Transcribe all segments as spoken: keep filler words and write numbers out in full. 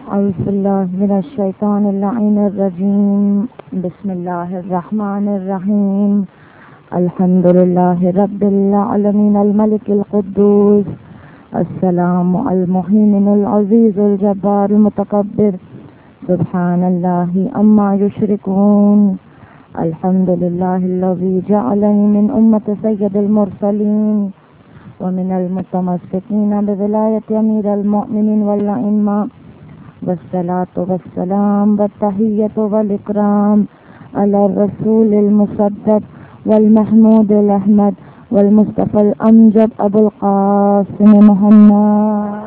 اعوذ باللہ من الشیطان اللعین الرجیم بسم اللہ الرحمن الرحیم الحمد للہ رب العالمین الملک القدوس السلام المهيمن العزیز الجبار المتکبر سبحان اللہ عما یشرکون الحمد للہ الذی جعلنی من امت سید المرسلین ومن المتمسکین بولایت امیر المؤمنین والائمہ والصلاة والسلام والتحیۃ والاکرام علی الرسول المصدق والمحمود الاحمد والمصطفى الامجد ابو القاسم محمد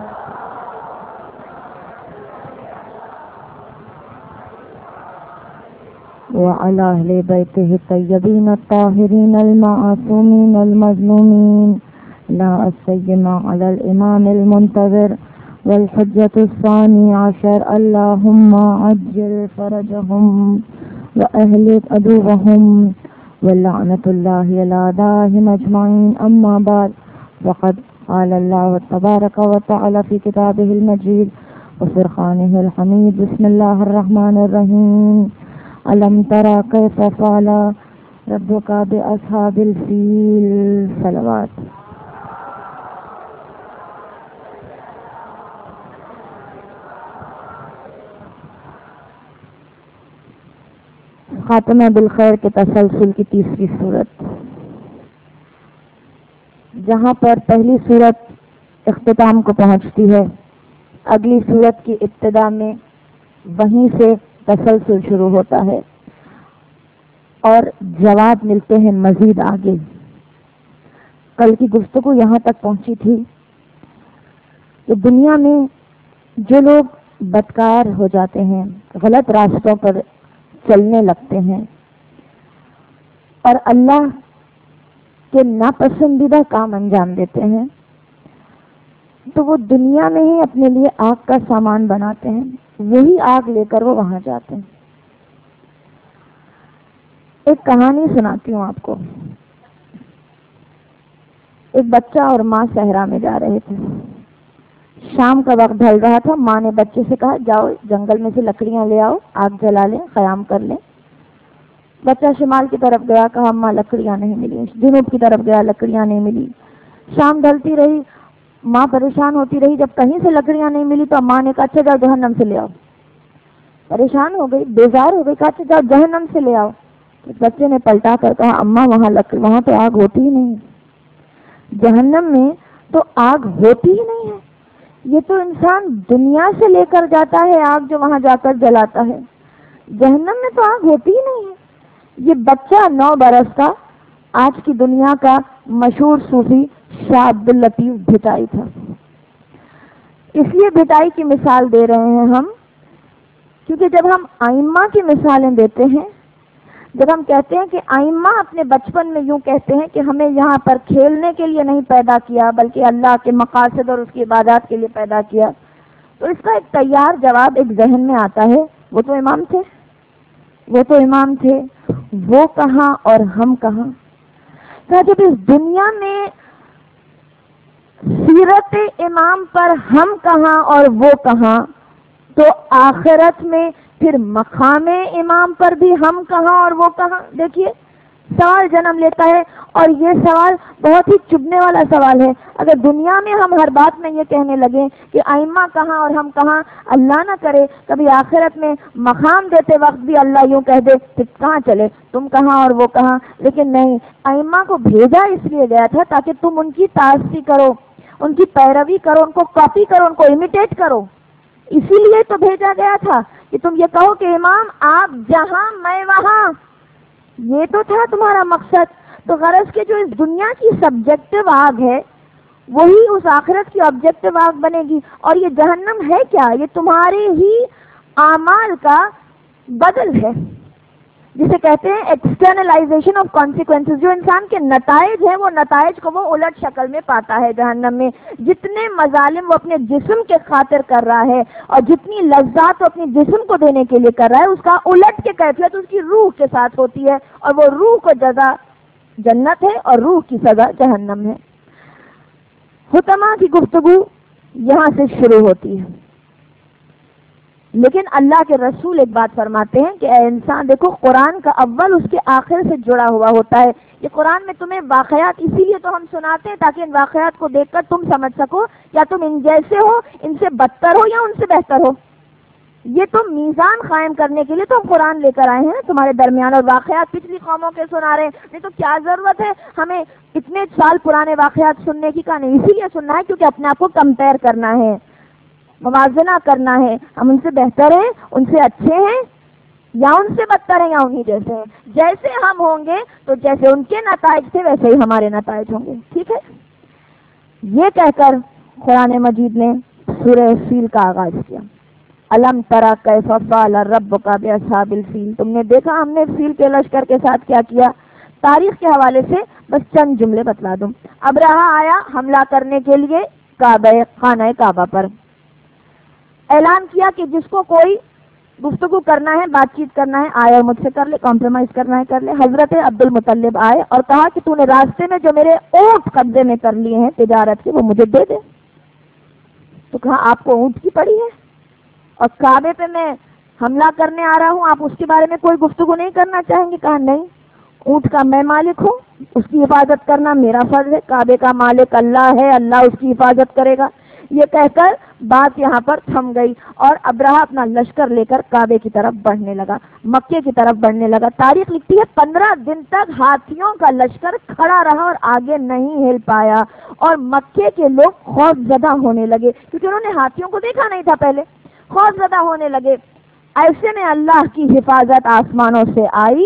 وعلى اہل بیتہ الطیبین الطاہرین المعصومین المظلومین لا السیما علی الامام المنتظر والحجة الثاني عشر اللهم عجل فرجهم وأهلك عدوهم واللعنة الله على أعدائهم أجمعين أما بعد فقد قال الله تبارك وتعالى في كتابه المجيد وفرقانه الحميد بسم الله الرحمن الرحيم ألم ترى كيف فعل ربك بأصحاب الفيل صلوات خاتمہ بالخیر کے تسلسل کی تیسری صورت، جہاں پر پہلی صورت اختتام کو پہنچتی ہے، اگلی صورت کی ابتدا میں وہیں سے تسلسل شروع ہوتا ہے اور جواب ملتے ہیں مزید آگے۔ کل کی گفتگو یہاں تک پہنچی تھی کہ دنیا میں جو لوگ بدکار ہو جاتے ہیں، غلط راستوں پر چلنے لگتے ہیں اور اللہ کے ناپسندیدہ کام انجام دیتے ہیں، تو وہ دنیا میں ہی اپنے لیے آگ کا سامان بناتے ہیں، وہی آگ لے کر وہ وہاں جاتے ہیں۔ ایک کہانی سناتی ہوں آپ کو۔ ایک بچہ اور ماں صحرا میں جا رہے تھے، شام کا وقت ڈھل رہا تھا۔ ماں نے بچے سے کہا جاؤ جنگل میں سے لکڑیاں لے آؤ، آگ جلا لیں، قیام کر لیں۔ بچہ شمال کی طرف گیا، کہا اماں لکڑیاں نہیں ملی۔ جنوب کی طرف گیا، لکڑیاں نہیں ملی۔ شام ڈھلتی رہی، ماں پریشان ہوتی رہی، جب کہیں سے لکڑیاں نہیں ملی تو ماں نے کہا اچھا جاؤ جہنم سے لے آؤ۔ پریشان ہو گئی، بیزار ہو گئی، کہا اچھا جاؤ جہنم سے لے آؤ۔ بچے نے پلٹا کر کہا اماں وہاں لکڑی وہاں تو آگ ہوتی ہی نہیں، جہنم میں تو آگ ہوتی ہی نہیں ہے۔ یہ تو انسان دنیا سے لے کر جاتا ہے آگ جو وہاں جا کر جلاتا ہے، جہنم میں تو آگ ہوتی ہی نہیں ہے۔ یہ بچہ نو برس کا آج کی دنیا کا مشہور صوفی شاہ عبد اللطیف بھٹائی تھا۔ اس لیے بھٹائی کی مثال دے رہے ہیں ہم کیونکہ جب ہم ائمہ کی مثالیں دیتے ہیں، جب ہم کہتے ہیں کہ ائمہ اپنے بچپن میں یوں کہتے ہیں کہ ہمیں یہاں پر کھیلنے کے لیے نہیں پیدا کیا بلکہ اللہ کے مقاصد اور اس کی عبادات کے لیے پیدا کیا، تو اس کا ایک تیار جواب ایک ذہن میں آتا ہے، وہ تو امام تھے، وہ تو امام تھے، وہ کہاں اور ہم کہاں؟ تو جب اس دنیا میں سیرت امام پر ہم کہاں اور وہ کہاں، تو آخرت میں پھر مقام امام پر بھی ہم کہاں اور وہ کہاں؟ دیکھیے سوال جنم لیتا ہے، اور یہ سوال بہت ہی چبھنے والا سوال ہے۔ اگر دنیا میں ہم ہر بات میں یہ کہنے لگیں کہ ائمہ کہاں اور ہم کہاں، اللہ نہ کرے کبھی آخرت میں مقام دیتے وقت بھی اللہ یوں کہہ دے کہ کہاں چلے تم کہاں اور وہ کہاں۔ لیکن نہیں، ائمہ کو بھیجا اس لیے گیا تھا تاکہ تم ان کی تعصی کرو، ان کی پیروی کرو، ان کو کاپی کرو، ان کو امیٹیٹ کرو۔ اسی لیے تو بھیجا گیا تھا کہ تم یہ کہو کہ امام آپ جہاں میں وہاں، یہ تو تھا تمہارا مقصد۔ تو غرض کے جو اس دنیا کی سبجیکٹو آگ ہے وہی اس آخرت کی آبجیکٹو آگ بنے گی۔ اور یہ جہنم ہے کیا؟ یہ تمہارے ہی اعمال کا بدل ہے، جسے کہتے ہیں ایکسٹرنلائزیشن آف کانسیکوینسز۔ جو انسان کے نتائج ہیں وہ نتائج کو وہ الٹ شکل میں پاتا ہے جہنم میں۔ جتنے مظالم وہ اپنے جسم کے خاطر کر رہا ہے اور جتنی لذات وہ اپنے جسم کو دینے کے لیے کر رہا ہے، اس کا الٹ کے کیفیت اس کی روح کے ساتھ ہوتی ہے، اور وہ روح کو جزا جنت ہے اور روح کی سزا جہنم ہے۔ حطمہ کی گفتگو یہاں سے شروع ہوتی ہے۔ لیکن اللہ کے رسول ایک بات فرماتے ہیں کہ اے انسان دیکھو، قرآن کا اول اس کے آخر سے جڑا ہوا ہوتا ہے. یہ قرآن میں تمہیں واقعات اسی لیے تو ہم سناتے ہیں تاکہ ان واقعات کو دیکھ کر تم سمجھ سکو یا تم ان جیسے ہو، ان سے بدتر ہو یا ان سے بہتر ہو. یہ تم میزان قائم کرنے کے لیے تو ہم قرآن لے کر آئے ہیں تمہارے درمیان، اور واقعات پچھلی قوموں کے سنا رہے ہیں. نہیں تو کیا ضرورت ہے ہمیں اتنے سال پرانے واقعات سننے کی؟ کا نہیں، اسی لیے سننا ہے کیونکہ اپنے آپ کو کمپیئر کرنا ہے، موازنہ کرنا ہے. ہم ان سے بہتر ہیں، ان سے اچھے ہیں، یا ان سے بدتر ہیں، یا انہی جیسے ہیں. جیسے ہم ہوں گے تو جیسے ان کے نتائج تھے ویسے ہی ہمارے نتائج ہوں گے. ٹھیک ہے؟ یہ کہہ کر قرآن مجید نے سورہ فیل کا آغاز کیا. الم تری کیف فعل ربک باصحاب الفیل. تم نے دیکھا ہم نے فیل کے لشکر کے ساتھ کیا کیا؟ تاریخ کے حوالے سے بس چند جملے بتلا دوں. ابرہہ آیا حملہ کرنے کے لیے کعبہ خانہ کعبہ پر. اعلان کیا کہ جس کو کوئی گفتگو کرنا ہے، بات چیت کرنا ہے، آئے اور مجھ سے کر لے، کمپرومائز کرنا ہے کر لے. حضرت عبد المطلب آئے اور کہا کہ تو نے راستے میں جو میرے اونٹ قبضے میں کر لیے ہیں تجارت کے، وہ مجھے دے دے. تو کہا آپ کو اونٹ کی پڑی ہے اور کعبے پہ میں حملہ کرنے آ رہا ہوں، آپ اس کے بارے میں کوئی گفتگو نہیں کرنا چاہیں گے؟ کہا نہیں، اونٹ کا میں مالک ہوں، اس کی حفاظت کرنا میرا فرض ہے. کعبے کا مالک اللہ ہے، اللہ اس کی حفاظت کرے گا. یہ کہہ کر بات یہاں پر تھم گئی اور ابرہہ اپنا لشکر لے کر کعبے کی طرف بڑھنے لگا، مکے کی طرف بڑھنے لگا. تاریخ لکھتی ہے پندرہ دن تک ہاتھیوں کا لشکر کھڑا رہا اور آگے نہیں ہل پایا، اور مکے کے لوگ خوف زدہ ہونے لگے کیونکہ انہوں نے ہاتھیوں کو دیکھا نہیں تھا پہلے. خوف زدہ ہونے لگے. ایسے میں اللہ کی حفاظت آسمانوں سے آئی،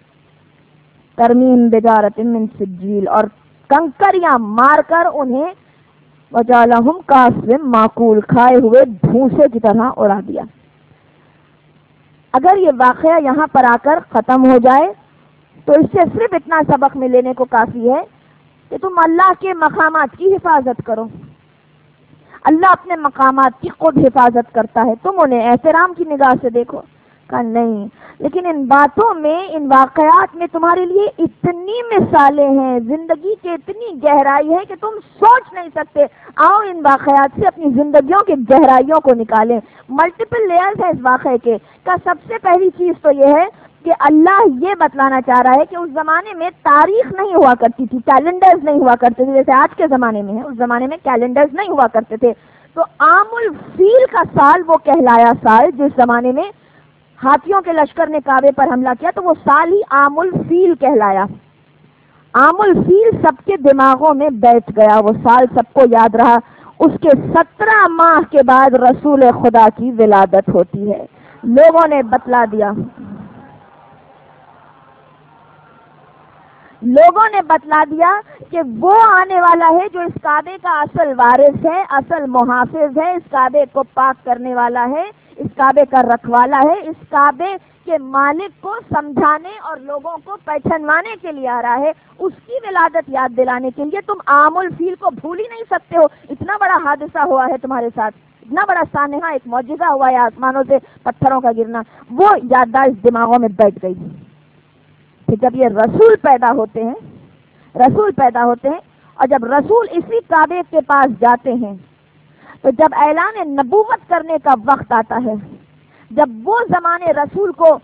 ترمیم بجارۃ من سجیل، اور کنکریاں مار کر انہیں وجعلہم کعصف معقول، کھائے ہوئے بھوسے کی طرح اڑا دیا. اگر یہ واقعہ یہاں پر آ کر ختم ہو جائے تو اس سے صرف اتنا سبق میں لینے کو کافی ہے کہ تم اللہ کے مقامات کی حفاظت کرو. اللہ اپنے مقامات کی خود حفاظت کرتا ہے، تم انہیں احترام کی نگاہ سے دیکھو. کہا نہیں، لیکن ان باتوں میں، ان واقعات میں تمہارے لیے اتنی مثالیں ہیں، زندگی کی اتنی گہرائی ہے کہ تم سوچ نہیں سکتے. آؤ ان واقعات سے اپنی زندگیوں کی گہرائیوں کو نکالیں. ملٹیپل لیئرز ہیں اس واقعے کے. کا سب سے پہلی چیز تو یہ ہے کہ اللہ یہ بتلانا چاہ رہا ہے کہ اس زمانے میں تاریخ نہیں ہوا کرتی تھی، کیلنڈرز نہیں ہوا کرتے تھے جیسے آج کے زمانے میں ہے. اس زمانے میں کیلنڈرز نہیں ہوا کرتے تھے. تو عام الفیل کا سال وہ کہلایا سال جس زمانے میں ہاتھیوں کے لشکر نے کعبے پر حملہ کیا، تو وہ سال ہی عام الفیل کہلایا. عام الفیل سب کے دماغوں میں بیٹھ گیا، وہ سال سب کو یاد رہا. اس کے سترہ ماہ کے بعد رسول خدا کی ولادت ہوتی ہے. لوگوں نے بتلا دیا لوگوں نے بتلا دیا کہ وہ آنے والا ہے جو اس کعبے کا اصل وارث ہے، اصل محافظ ہے، اس کعبے کو پاک کرنے والا ہے، اس کعبے کا رکھوالا ہے، اس کعبے کے مالک کو سمجھانے اور لوگوں کو پہچانوانے کے لیے آ رہا ہے. اس کی ولادت یاد دلانے کے لیے تم عام الفیل کو بھول ہی نہیں سکتے ہو. اتنا بڑا حادثہ ہوا ہے تمہارے ساتھ، اتنا بڑا سانحہ، ایک معجزہ ہوا ہے آسمانوں سے پتھروں کا گرنا. وہ یادداشت دماغوں میں بیٹھ گئی کہ جب یہ رسول پیدا ہوتے ہیں رسول پیدا ہوتے ہیں اور جب رسول اسی کعبے کے پاس جاتے ہیں تو جب اعلان نبوت کرنے کا وقت آتا ہے، جب وہ زمانے رسول کو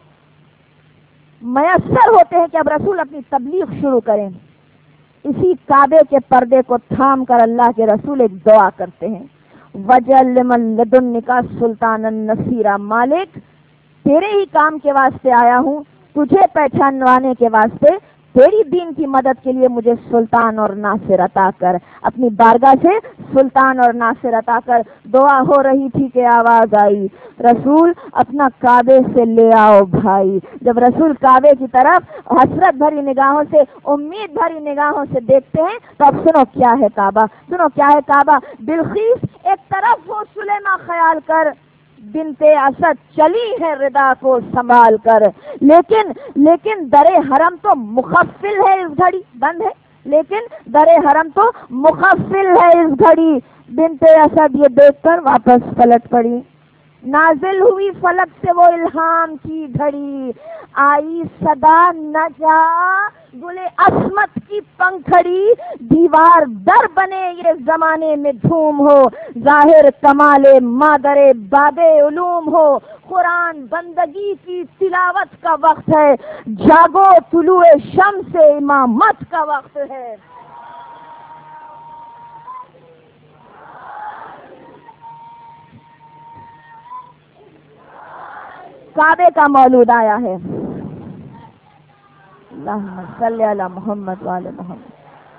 میسر ہوتے ہیں کہ اب رسول اپنی تبلیغ شروع کریں، اسی کعبے کے پردے کو تھام کر اللہ کے رسول ایک دعا کرتے ہیں، وَجَعَلْ مِن لَدُنِّكَ سُلْطَانًا نَصِيرًا. مالک تیرے ہی کام کے واسطے آیا ہوں، تجھے پہچانوانے کے واسطے، تیری دین کی مدد کے لیے مجھے سلطان اور ناصر عطا کر. اپنی بارگاہ سے سلطان اور ناصر عطا کر. دعا ہو رہی تھی کہ آواز آئی، رسول اپنا کعبے سے لے آؤ بھائی. جب رسول کعبے کی طرف حسرت بھری نگاہوں سے، امید بھری نگاہوں سے دیکھتے ہیں تو اب سنو کیا ہے کعبہ، سنو کیا ہے کعبہ. بلقیس ایک طرف وہ سلیما خیال کر، بنت اسد چلی ہے ردا کو سنبھال کر، لیکن لیکن در حرم تو مخفل ہے اس گھڑی، بند ہے، لیکن در حرم تو مخفل ہے اس گھڑی. بنت اسد یہ دیکھ کر واپس پلٹ پڑی. نازل ہوئی فلک سے وہ الہام کی گھڑی، آئی صدا نہ جا گلے عصمت کی پنکھڑی، دیوار در بنے یہ زمانے میں دھوم ہو، ظاہر کمال مادر باب علوم ہو، قرآن بندگی کی تلاوت کا وقت ہے، جاگو طلوع شمس امامت کا وقت ہے۔ کعبے کا مولود آیا ہے، اللہم صلی علی محمد وعلی محمد۔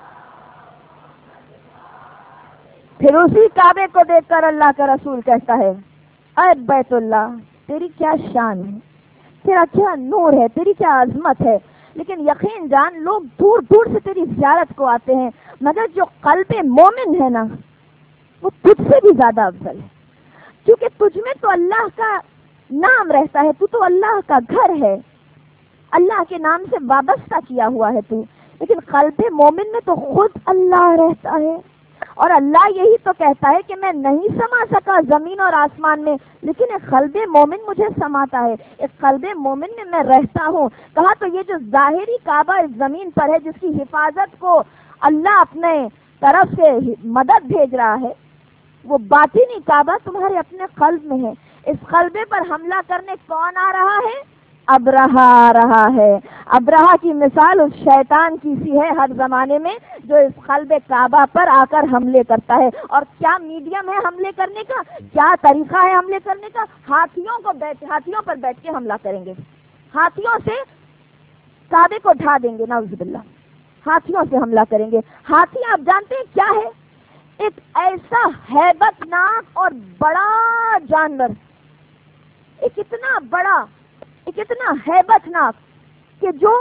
پھر اسی کعبے کو دیکھ کر اللہ کا رسول کہتا ہے، اے بیت اللہ تیری کیا شان ہے، تیرا کیا نور ہے، تیری کیا عظمت ہے، لیکن یقین جان لوگ دور دور سے تیری زیارت کو آتے ہیں، مگر جو قلب مومن ہے نا وہ تجھ سے بھی زیادہ افضل ہے، کیونکہ تجھ میں تو اللہ کا نام رہتا ہے، تو تو اللہ کا گھر ہے، اللہ کے نام سے وابستہ کیا ہوا ہے تو، لیکن قلب مومن میں تو خود اللہ رہتا ہے، اور اللہ یہی تو کہتا ہے کہ میں نہیں سما سکا زمین اور آسمان میں، لیکن ایک قلب مومن مجھے سماتا ہے، ایک قلب مومن میں میں رہتا ہوں۔ کہا تو یہ جو ظاہری کعبہ اس زمین پر ہے، جس کی حفاظت کو اللہ اپنے طرف سے مدد بھیج رہا ہے، وہ باطنی کعبہ تمہارے اپنے قلب میں ہے۔ اس قلبے پر حملہ کرنے کون آ رہا ہے؟ ابرہہ آ رہا ہے۔ ابرہہ کی مثال اس شیطان کی سی ہے ہر زمانے میں، جو اس قلب کعبہ پر آ کر حملے کرتا ہے۔ اور کیا میڈیم ہے حملے کرنے کا، کیا طریقہ ہے حملے کرنے کا؟ ہاتھیوں کو بیٹھ ہاتھیوں پر بیٹھ کے حملہ کریں گے، ہاتھیوں سے کعبے کو ڈھا دیں گے، نعوذ باللہ، ہاتھیوں سے حملہ کریں گے۔ ہاتھی آپ جانتے ہیں کیا ہے؟ ایک ایسا ہیبت ناک اور بڑا جانور، ایک اتنا بڑا، ایک اتنا ہیبت ناک کہ جو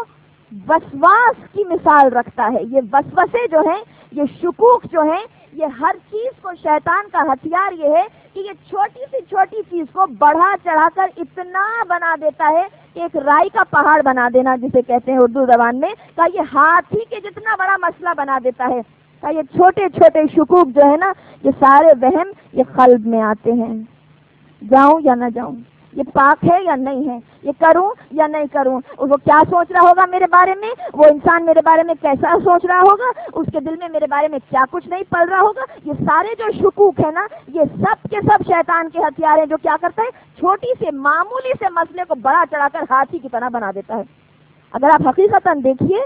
وسواس کی مثال رکھتا ہے۔ یہ وسوسے جو ہیں، یہ شکوک جو ہیں، یہ ہر چیز کو شیطان کا ہتھیار یہ ہے کہ یہ چھوٹی سی چھوٹی چیز کو بڑھا چڑھا کر اتنا بنا دیتا ہے کہ ایک رائی کا پہاڑ بنا دینا جسے کہتے ہیں اردو زبان میں، کہ یہ ہاتھی کے جتنا بڑا مسئلہ بنا دیتا ہے۔ کہ یہ چھوٹے چھوٹے شکوک جو ہے نا، یہ سارے وہم یہ قلب میں آتے ہیں، جاؤں یا نہ جاؤں، یہ پاک ہے یا نہیں ہے، یہ کروں یا نہیں کروں، وہ کیا سوچ رہا ہوگا میرے بارے میں، وہ انسان میرے بارے میں کیسا سوچ رہا ہوگا، اس کے دل میں میرے بارے میں کیا کچھ نہیں پل رہا ہوگا۔ یہ سارے جو شکوک ہے نا، یہ سب کے سب شیطان کے ہتھیار ہیں، جو کیا کرتا ہے، چھوٹی سے معمولی سے مسئلے کو بڑا چڑھا کر ہاتھی کی طرح بنا دیتا ہے۔ اگر آپ حقیقتاً دیکھیے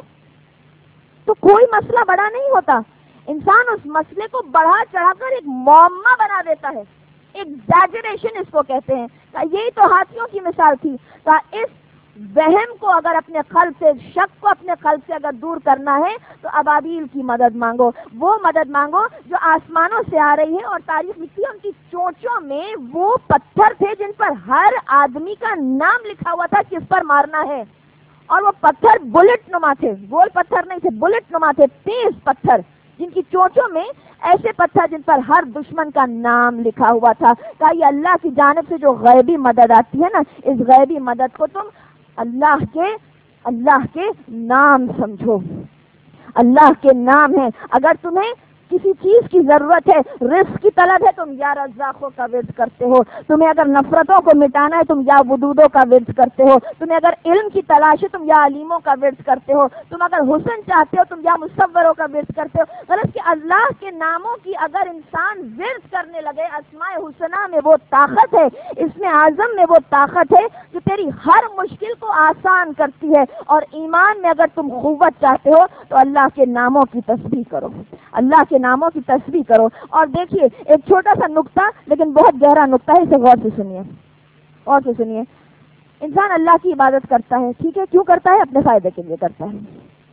تو کوئی مسئلہ بڑا نہیں ہوتا، انسان اس مسئلے کو بڑھا چڑھا کر ایک معمہ بنا دیتا ہے، ایگزیجریشن اس کو کہتے ہیں۔ یہی تو ہاتھیوں کی مثال تھی۔ اس وہم کو اگر اپنے قلب سے، شک کو اپنے قلب سے اگر دور کرنا ہے تو ابابیل کی مدد مانگو، وہ مدد مانگو جو آسمانوں سے آ رہی ہے۔ اور تاریخ لکھتی ہے ان کی چونچوں میں وہ پتھر تھے جن پر ہر آدمی کا نام لکھا ہوا تھا کس پر مارنا ہے، اور وہ پتھر بلٹ نما تھے، گول پتھر نہیں تھے، بلٹ نما تھے، تیز پتھر جن کی چونچوں میں ایسے پتھر جن پر ہر دشمن کا نام لکھا ہوا تھا۔ کہ یہ اللہ کی جانب سے جو غیبی مدد آتی ہے نا، اس غیبی مدد کو تم اللہ کے اللہ کے نام سمجھو، اللہ کے نام ہے۔ اگر تمہیں کسی چیز کی ضرورت ہے، رزق کی طلب ہے، تم یا رزاقوں کا ورد کرتے ہو۔ تمہیں اگر نفرتوں کو مٹانا ہے، تم یا ودودوں کا ورد کرتے ہو۔ تمہیں اگر علم کی تلاش ہے، تم یا علیموں کا ورد کرتے ہو۔ تم اگر حسن چاہتے ہو، تم یا مصوروں کا ورد کرتے ہو۔ غرض کہ اللہ کے ناموں کی اگر انسان ورد کرنے لگے، اسماء حسنہ میں وہ طاقت ہے، اسم اعظم میں وہ طاقت ہے جو تیری ہر مشکل کو آسان کرتی ہے۔ اور ایمان میں اگر تم قوت چاہتے ہو تو اللہ کے ناموں کی تسبیح کرو، اللہ کے ناموں کی تسبیح کرو۔ اور دیکھیے ایک چھوٹا سا نقطہ لیکن بہت گہرا نقطہ ہے، اسے غور سے سنیے، غور سے سنیے۔ انسان اللہ کی عبادت کرتا ہے، ٹھیک ہے، کیوں کرتا ہے؟ اپنے فائدے کے لیے کرتا ہے۔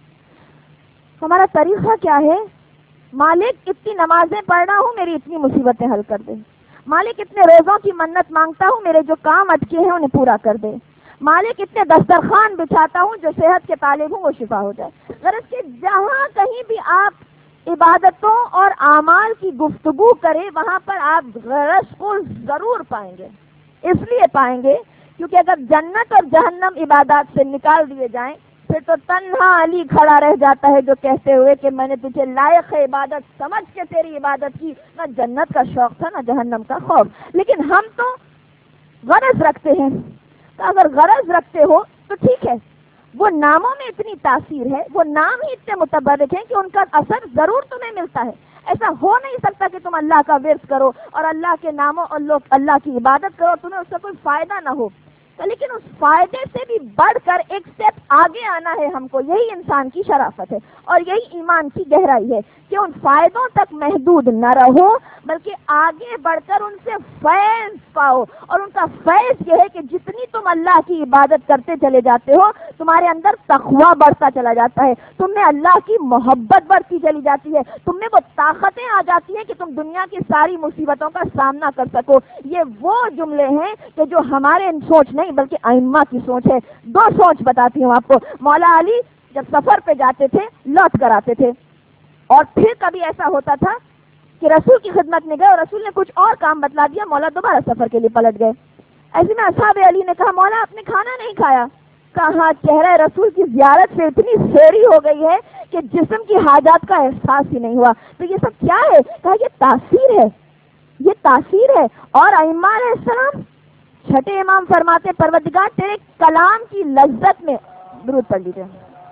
ہمارا طریقہ کیا ہے؟ مالک اتنی نمازیں پڑھ رہا ہوں، میری اتنی مصیبتیں حل کر دے۔ مالک اتنے روزوں کی منت مانگتا ہوں، میرے جو کام اٹکے ہیں انہیں پورا کر دے۔ مالک اتنے دسترخوان بچھاتا ہوں، جو صحت کے طالب ہوں وہ شفا ہو جائے۔ غرض کہ جہاں کہیں بھی آپ عبادتوں اور اعمال کی گفتگو کریں، وہاں پر آپ غرض کو ضرور پائیں گے۔ اس لیے پائیں گے کیونکہ اگر جنت اور جہنم عبادات سے نکال دیے جائیں، پھر تو تنہا علی کھڑا رہ جاتا ہے جو کہتے ہوئے کہ میں نے تجھے لائق عبادت سمجھ کے تیری عبادت کی، نہ جنت کا شوق تھا نہ جہنم کا خوف۔ لیکن ہم تو غرض رکھتے ہیں، تو اگر غرض رکھتے ہو تو ٹھیک ہے، وہ ناموں میں اتنی تاثیر ہے، وہ نام ہی اتنے متبرک ہیں کہ ان کا اثر ضرور تمہیں ملتا ہے۔ ایسا ہو نہیں سکتا کہ تم اللہ کا ورد کرو اور اللہ کے ناموں اور لوگ اللہ کی عبادت کرو، تمہیں اس کا کوئی فائدہ نہ ہو، لیکن اس فائدے سے بھی بڑھ کر ایک سٹیپ آگے آنا ہے ہم کو۔ یہی انسان کی شرافت ہے اور یہی ایمان کی گہرائی ہے کہ ان فائدوں تک محدود نہ رہو، بلکہ آگے بڑھ کر ان سے فیض پاؤ، اور ان کا فیض یہ ہے کہ جتنی تم اللہ کی عبادت کرتے چلے جاتے ہو، تمہارے اندر تقویٰ بڑھتا چلا جاتا ہے، تم میں اللہ کی محبت بڑھتی چلی جاتی ہے، تم میں وہ طاقتیں آ جاتی ہیں کہ تم دنیا کی ساری مصیبتوں کا سامنا کر سکو۔ یہ وہ جملے ہیں کہ جو ہمارے سوچ نہیں بلکہ ائمہ کی سوچ ہے۔ دو سوچ بتاتی ہوں آپ کو۔ مولا علی جب سفر پہ جاتے تھے لوٹ کر آتے تھے، اور پھر کبھی ایسا ہوتا تھا کہ رسول کی خدمت میں گئے اور رسول نے کچھ اور کام بتلا دیا، مولا دوبارہ سفر کے لیے پلٹ گئے۔ ایسے میں اصحاب علی نے کہا مولا آپ نے کھانا نہیں کھایا؟ کہا چہرہ رسول کی زیارت سے اتنی سیری ہو گئی ہے کہ جسم کی حاجات کا احساس ہی نہیں ہوا۔ تو یہ سب کیا ہے؟ کہا یہ تاثیر ہے، یہ تاثیر ہے۔ اور ائمہ علیہ السلام، چھٹے امام فرماتے پروردگار تیرے کلام کی لذت میں، درود پڑھ لیجیے،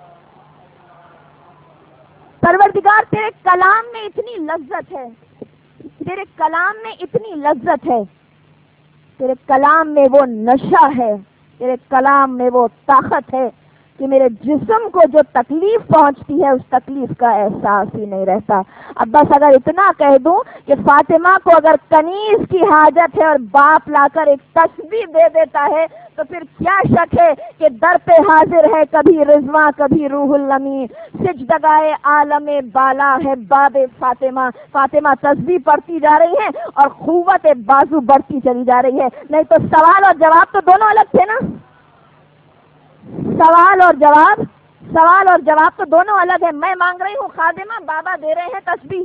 پروردگار تیرے کلام میں اتنی لذت ہے، تیرے کلام میں اتنی لذت ہے، تیرے کلام میں وہ نشہ ہے، تیرے کلام میں وہ طاقت ہے کہ میرے جسم کو جو تکلیف پہنچتی ہے اس تکلیف کا احساس ہی نہیں رہتا۔ اب بس اگر اتنا کہہ دوں کہ فاطمہ کو اگر کنیز کی حاجت ہے اور باپ لا کر ایک تسبیح دے دیتا ہے تو پھر کیا شک ہے کہ در پہ حاضر ہے کبھی رضواں کبھی روح الامین، سجدگائے عالم بالا ہے باب فاطمہ۔ فاطمہ تسبیح پڑھتی جا رہی ہے اور قوت بازو بڑھتی چلی جا رہی ہے۔ نہیں تو سوال اور جواب تو دونوں الگ تھے نا، سوال اور جواب سوال اور جواب تو دونوں الگ ہے۔ میں مانگ رہی ہوں خادمہ، بابا دے رہے ہیں تسبیح۔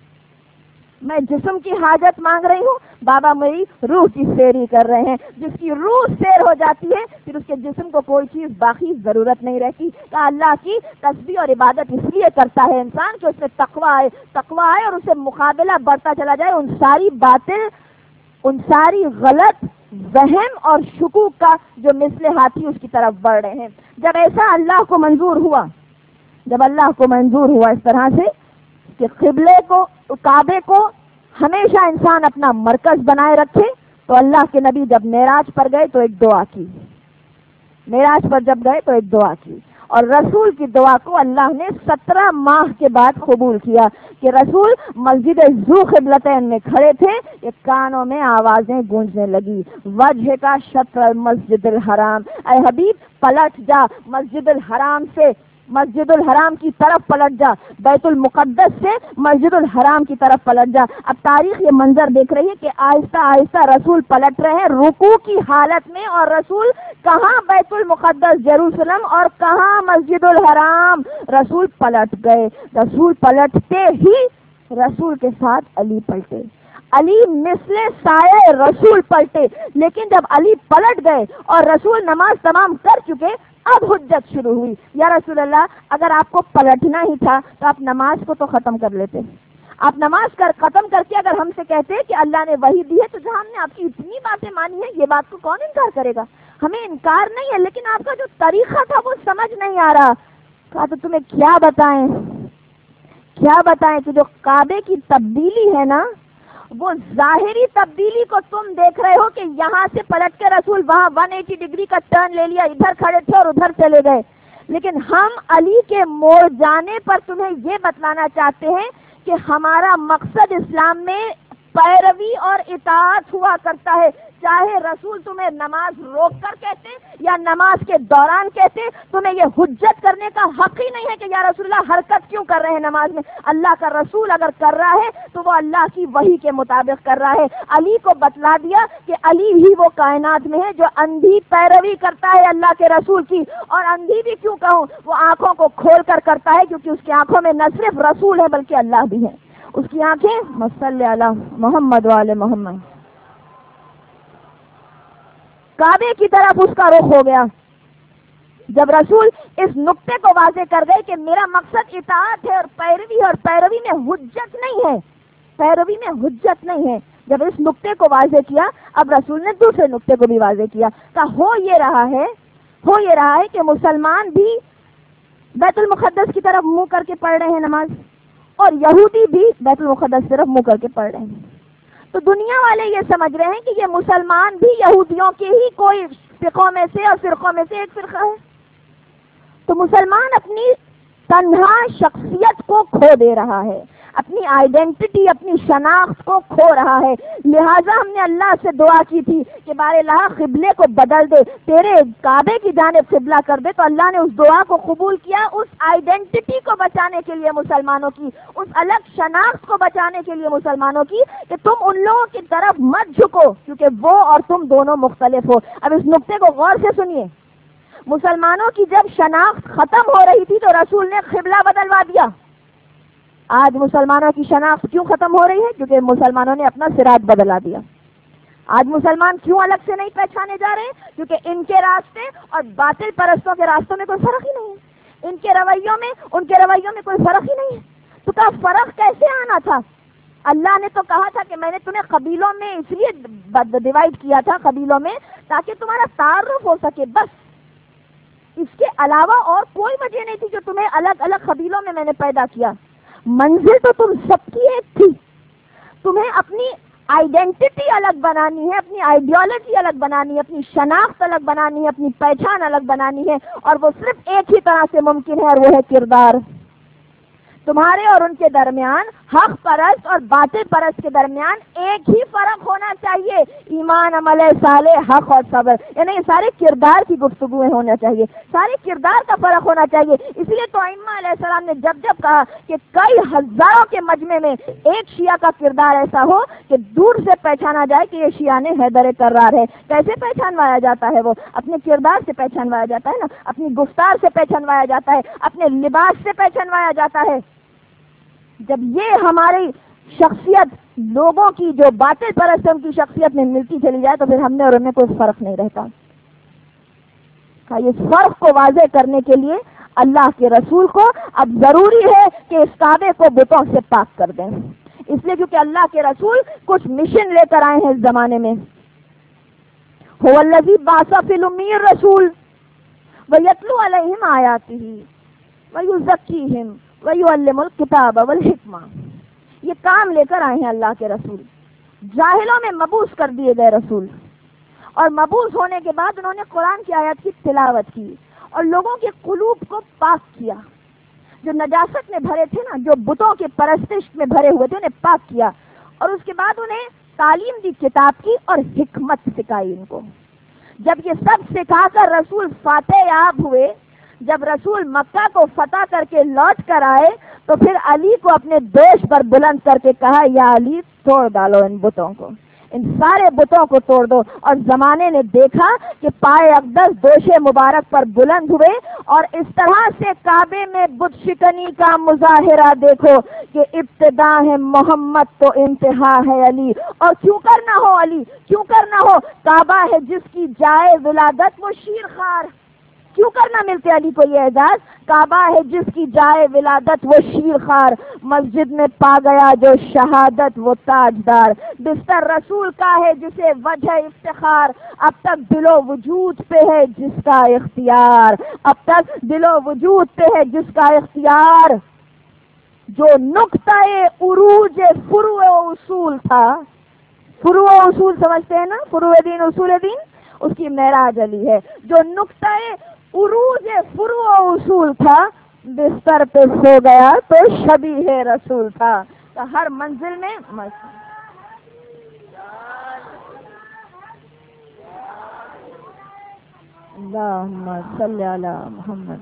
میں جسم کی حاجت مانگ رہی ہوں، بابا میری روح کی سیری کر رہے ہیں۔ جس کی روح سیر ہو جاتی ہے پھر اس کے جسم کو کوئی چیز باقی ضرورت نہیں رہتی۔ کہ اللہ کی تسبیح اور عبادت اس لیے کرتا ہے انسان کہ اس میں تقویٰ آئے، تقویٰ آئے اور اسے مقابلہ بڑھتا چلا جائے ان ساری باتیں، ان ساری غلط وہم اور شکوک کا جو مثل ہاتھی اس کی طرف بڑھ رہے ہیں۔ جب ایسا اللہ کو منظور ہوا، جب اللہ کو منظور ہوا اس طرح سے کہ قبلے کو، کعبے کو ہمیشہ انسان اپنا مرکز بنائے رکھے، تو اللہ کے نبی جب معراج پر گئے تو ایک دعا کی، معراج پر جب گئے تو ایک دعا کی، اور رسول کی دعا کو اللہ نے سترہ ماہ کے بعد قبول کیا کہ رسول مسجد ذو قبلتین میں کھڑے تھے، یہ کانوں میں آوازیں گونجنے لگی، وجہ کا شطر مسجد الحرام، اے حبیب پلٹ جا مسجد الحرام سے، مسجد الحرام کی طرف پلٹ جا، بیت المقدس سے مسجد الحرام کی طرف پلٹ جا۔ اب تاریخ یہ منظر دیکھ رہی ہے کہ آہستہ آہستہ رسول پلٹ رہے ہیں رکوع کی حالت میں، اور رسول کہاں بیت المقدس یروشلم اور کہاں مسجد الحرام، رسول پلٹ گئے۔ رسول پلٹتے ہی رسول کے ساتھ علی پلٹے، علی مثل سایہ رسول پلٹے۔ لیکن جب علی پلٹ گئے اور رسول نماز تمام کر چکے، اب حجت شروع ہوئی، یا رسول اللہ اگر آپ کو پلٹنا ہی تھا تو آپ نماز کو تو ختم کر لیتے، آپ نماز کر ختم کر کے اگر ہم سے کہتے کہ اللہ نے وحی دی ہے تو جہاں ہم نے آپ کی اتنی باتیں مانی ہیں، یہ بات کو کون انکار کرے گا؟ ہمیں انکار نہیں ہے، لیکن آپ کا جو طریقہ تھا وہ سمجھ نہیں آ رہا۔ کہا تو تمہیں کیا بتائیں کیا بتائیں کہ جو کعبے کی تبدیلی ہے نا، وہ ظاہری تبدیلی کو تم دیکھ رہے ہو کہ یہاں سے پلٹ کے رسول وہاں ایک سو اسی ڈگری کا ٹرن لے لیا، ادھر کھڑے تھے اور ادھر چلے گئے، لیکن ہم علی کے موڑ جانے پر تمہیں یہ بتلانا چاہتے ہیں کہ ہمارا مقصد اسلام میں پیروی اور اطاعت ہوا کرتا ہے، چاہے رسول تمہیں نماز روک کر کہتے یا نماز کے دوران کہتے، تمہیں یہ حجت کرنے کا حق ہی نہیں ہے کہ یا رسول اللہ حرکت کیوں کر رہے ہیں نماز میں۔ اللہ کا رسول اگر کر رہا ہے تو وہ اللہ کی وحی کے مطابق کر رہا ہے۔ علی کو بتلا دیا کہ علی ہی وہ کائنات میں ہے جو اندھی پیروی کرتا ہے اللہ کے رسول کی، اور اندھی بھی کیوں کہوں، وہ آنکھوں کو کھول کر کرتا ہے، کیونکہ اس کی آنکھوں میں نہ صرف رسول ہے بلکہ اللہ بھی ہے۔ اس کی آنکھیں صلی علی محمد وعلی محمد، کعبے کی طرف اس کا رخ ہو گیا۔ جب رسول اس نقطے کو واضح کر گئے کہ میرا مقصد اطاعت ہے اور پیروی، اور پیروی میں حجت نہیں ہے، پیروی میں حجت نہیں ہے، جب اس نقطے کو واضح کیا، اب رسول نے دوسرے نقطے کو بھی واضح کیا، کہا ہو یہ رہا ہے ہو یہ رہا ہے کہ مسلمان بھی بیت المقدس کی طرف منہ کر کے پڑھ رہے ہیں نماز، اور یہودی بھی بیت المقدس کی طرف منہ کر کے پڑھ رہے ہیں۔ تو دنیا والے یہ سمجھ رہے ہیں کہ یہ مسلمان بھی یہودیوں کے ہی کوئی فرقوں میں سے اور فرقوں میں سے ایک فرقہ ہے۔ تو مسلمان اپنی تنہا شخصیت کو کھو دے رہا ہے، اپنی آئیڈینٹی، اپنی شناخت کو کھو رہا ہے۔ لہٰذا ہم نے اللہ سے دعا کی تھی کہ بار الہ قبلے کو بدل دے، تیرے کعبے کی جانب قبلہ کر دے، تو اللہ نے اس دعا کو قبول کیا، اس آئیڈینٹی کو بچانے کے لیے مسلمانوں کی، اس الگ شناخت کو بچانے کے لیے مسلمانوں کی، کہ تم ان لوگوں کی طرف مت جھکو کیونکہ وہ اور تم دونوں مختلف ہو۔ اب اس نقطے کو غور سے سنیے، مسلمانوں کی جب شناخت ختم ہو رہی تھی تو رسول نے قبلہ بدلوا دیا۔ آج مسلمانوں کی شناخت کیوں ختم ہو رہی ہے؟ کیونکہ مسلمانوں نے اپنا صراط بدلا دیا۔ آج مسلمان کیوں الگ سے نہیں پہچانے جا رہے ہیں؟ کیونکہ ان کے راستے اور باطل پرستوں کے راستوں میں کوئی فرق ہی نہیں ہے، ان کے رویوں میں ان کے رویوں میں کوئی فرق ہی نہیں ہے۔ تو کہا فرق کیسے آنا تھا؟ اللہ نے تو کہا تھا کہ میں نے تمہیں قبیلوں میں اس لیے ڈیوائڈ کیا تھا، قبیلوں میں، تاکہ تمہارا تعارف ہو سکے، بس اس کے علاوہ اور کوئی وجہ نہیں تھی کہ تمہیں الگ الگ قبیلوں میں میں نے پیدا کیا۔ منزل تو تم سب کی ایک تھی، تمہیں اپنی آئیڈینٹی الگ بنانی ہے، اپنی آئیڈیالوجی الگ بنانی ہے، اپنی شناخت الگ بنانی ہے، اپنی پہچان الگ بنانی ہے، اور وہ صرف ایک ہی طرح سے ممکن ہے، اور وہ ہے کردار۔ تمہارے اور ان کے درمیان، حق پرست اور باطل پرست کے درمیان ایک ہی فرق ہونا چاہیے، ایمان، عمل صالح، حق اور صبر، یعنی سارے کردار کی گفتگو ہونا چاہیے، سارے کردار کا فرق ہونا چاہیے۔ اس لیے تو ائمہ علیہ السلام نے جب جب کہا کہ کئی ہزاروں کے مجمع میں ایک شیعہ کا کردار ایسا ہو کہ دور سے پہچانا جائے کہ یہ شیعہ نے حیدر کرار ہے۔ کیسے پہچانوایا جاتا ہے؟ وہ اپنے کردار سے پہچانوایا جاتا ہے نا، اپنی گفتار سے پہچانوایا جاتا ہے، اپنے لباس سے پہچانوایا جاتا ہے۔ جب یہ ہماری شخصیت لوگوں کی جو باطل پرست ان کی شخصیت میں ملتی چلی جائے تو پھر ہم نے اور ان میں کوئی فرق نہیں رہتا۔ اس فرق کو واضح کرنے کے لیے اللہ کے رسول کو اب ضروری ہے کہ اس کعبے کو بتوں سے پاک کر دیں، اس لیے کیونکہ اللہ کے رسول کچھ مشن لے کر آئے ہیں اس زمانے میں۔ هو الذی بعث فی الامی الرسول ویتلو علیہم آیاتہ ویزکیہم وَيُعَلِّمُ الْكِتَابَ وَالْحِکْمَةَ، یہ کام لے کر آئے ہیں اللہ کے رسول، جاہلوں میں مبعوث کر دیے گئے رسول، اور مبعوث ہونے کے بعد انہوں نے قرآن کی آیات کی تلاوت کی اور لوگوں کے قلوب کو پاک کیا، جو نجاست میں بھرے تھے نا، جو بتوں کے پرستش میں بھرے ہوئے تھے، انہیں پاک کیا، اور اس کے بعد انہیں تعلیم دی کتاب کی اور حکمت سکھائی ان کو۔ جب یہ سب سکھا کر رسول فاتح یاب ہوئے، جب رسول مکہ کو فتح کر کے لوٹ کر آئے تو پھر علی کو اپنے دوش پر بلند کر کے کہا، یا علی توڑ ڈالو ان بتوں کو، ان سارے بتوں کو توڑ دو۔ اور زمانے نے دیکھا کہ پائے اقدس دوش مبارک پر بلند ہوئے، اور اس طرح سے کعبے میں بت شکنی کا مظاہرہ دیکھو کہ ابتدا ہے محمد تو انتہا ہے علی۔ اور کیوں کر نہ ہو علی، کیوں کر نہ ہو؟ کعبہ ہے جس کی جائے ولادت وہ شیر خوار، کیوں کرنا ملتے علی کو یہ اعزاز؟ کعبہ ہے جس کی جائے ولادت وہ شیر خوار، مسجد میں پا گیا جو شہادت وہ تاجدار، بستر رسول کا ہے جسے وجہ افتخار، اب تک دل و وجود پہ ہے جس کا اختیار، اب تک دل و وجود پہ ہے جس کا اختیار۔ جو نقطہ عروج فروع اصول تھا، فروع اصول سمجھتے ہیں نا، فروع دین اصول دین، اس کی معراج علی ہے۔ جو نقطہ عروج فروع اصول تھا، بستر پہ سو گیا تو شبیہ رسول تھا۔ تو ہر منزل میں اللہم صلی علی محمد،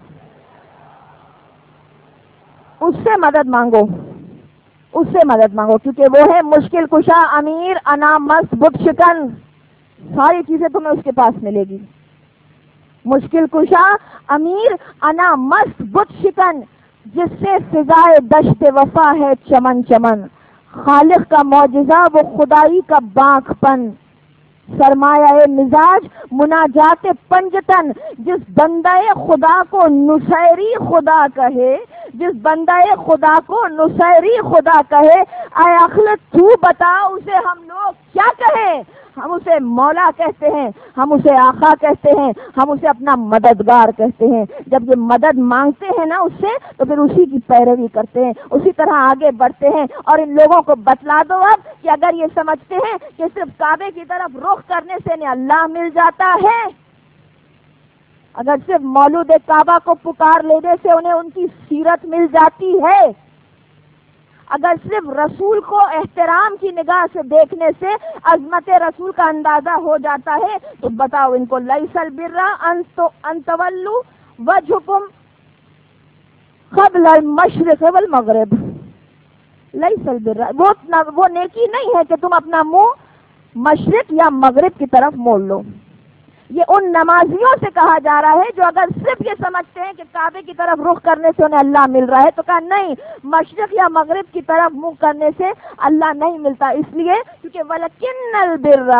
اس سے مدد مانگو، اس سے مدد مانگو، کیونکہ وہ ہے مشکل کشا، امیر، انا مست، بت شکن، ساری چیزیں تمہیں اس کے پاس ملے گی۔ مشکل کشا، امیر، انا مست، بت شکن، جس سے فضائے دشت وفا ہے چمن چمن، خالق کا معجزہ وہ خدائی کا بانک پن، سرمایہ مزاج مناجات پنجتن، جس بندہ خدا کو نصیری خدا کہے، جس بندہ خدا کو نصیری خدا کہے، اے عقل تو بتا اسے ہم لوگ کیا کہیں؟ ہم اسے مولا کہتے ہیں، ہم اسے آقا کہتے ہیں، ہم اسے اپنا مددگار کہتے ہیں۔ جب یہ مدد مانگتے ہیں نا اس سے، تو پھر اسی کی پیروی کرتے ہیں، اسی طرح آگے بڑھتے ہیں۔ اور ان لوگوں کو بتلا دو اب کہ اگر یہ سمجھتے ہیں کہ صرف کعبے کی طرف رخ کرنے سے انہیں اللہ مل جاتا ہے، اگر صرف مولود کعبہ کو پکار لینے سے انہیں ان کی سیرت مل جاتی ہے، اگر صرف رسول کو احترام کی نگاہ سے دیکھنے سے عظمت رسول کا اندازہ ہو جاتا ہے، تو بتاؤ ان کو لیس البر ان تولوا وجہکم قبل المشرق والمغرب۔ لیس البر، وہ وہ نیکی نہیں ہے کہ تم اپنا منہ مشرق یا مغرب کی طرف موڑ لو۔ یہ ان نمازیوں سے کہا جا رہا ہے جو اگر صرف یہ سمجھتے ہیں کہ کعبے کی طرف رخ کرنے سے انہیں اللہ مل رہا ہے، تو کہا نہیں، مشرق یا مغرب کی طرف منہ کرنے سے اللہ نہیں ملتا، اس لیے کیونکہ وَلَكِنَّ الْبِرَّ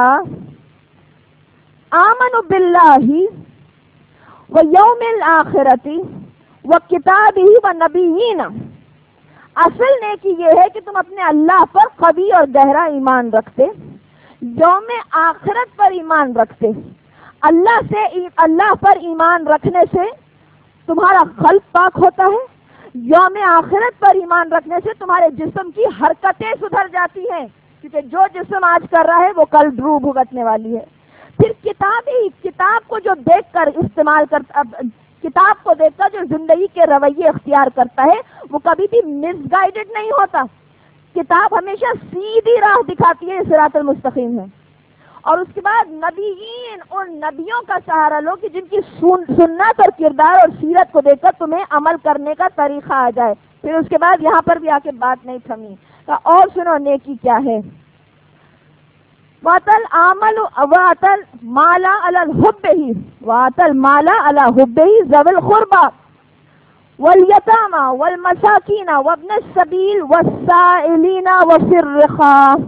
آمَنُوا بِاللَّهِ وَيَوْمِ الْآخِرَةِ وَكِتَابِهِ وَنَبِيِّهِ۔ اصل نیکی یہ ہے کہ تم اپنے اللہ پر قوی اور گہرا ایمان رکھتے، یوم آخرت پر ایمان رکھتے۔ اللہ سے اللہ پر ایمان رکھنے سے تمہارا قلب پاک ہوتا ہے، یوم آخرت پر ایمان رکھنے سے تمہارے جسم کی حرکتیں سدھر جاتی ہیں، کیونکہ جو جسم آج کر رہا ہے وہ کل روح بھگتنے والی ہے۔ پھر کتابی کتاب کو جو دیکھ کر استعمال کرتا کتاب کو دیکھ کر جو زندگی کے رویے اختیار کرتا ہے وہ کبھی بھی مس گائیڈڈ نہیں ہوتا۔ کتاب ہمیشہ سیدھی راہ دکھاتی ہے، صراط المستقیم ہے۔ اور اس کے بعد نبیین، ان نبیوں کا سہارا لو کہ جن کی سنت اور کردار اور سیرت کو دیکھ کر تمہیں عمل کرنے کا طریقہ آ جائے۔ پھر اس کے بعد یہاں پر بھی آ کے بات نہیں تھمی، اور سنو نیکی کیا ہے۔ وَأَتَى الْعَمَلُ وَأَتَى الْمَالَ عَلَى الْحُبِّ وَأَتَى الْمَالَ عَلَى حُبِّهِ ذَوِي الْقُرْبَى وَالْيَتَامَى وَالْمَسَاكِينَ وَابْنِ السَّبِيلِ وَالسَّائِلِينَ وَفِي الرِّقَابِ۔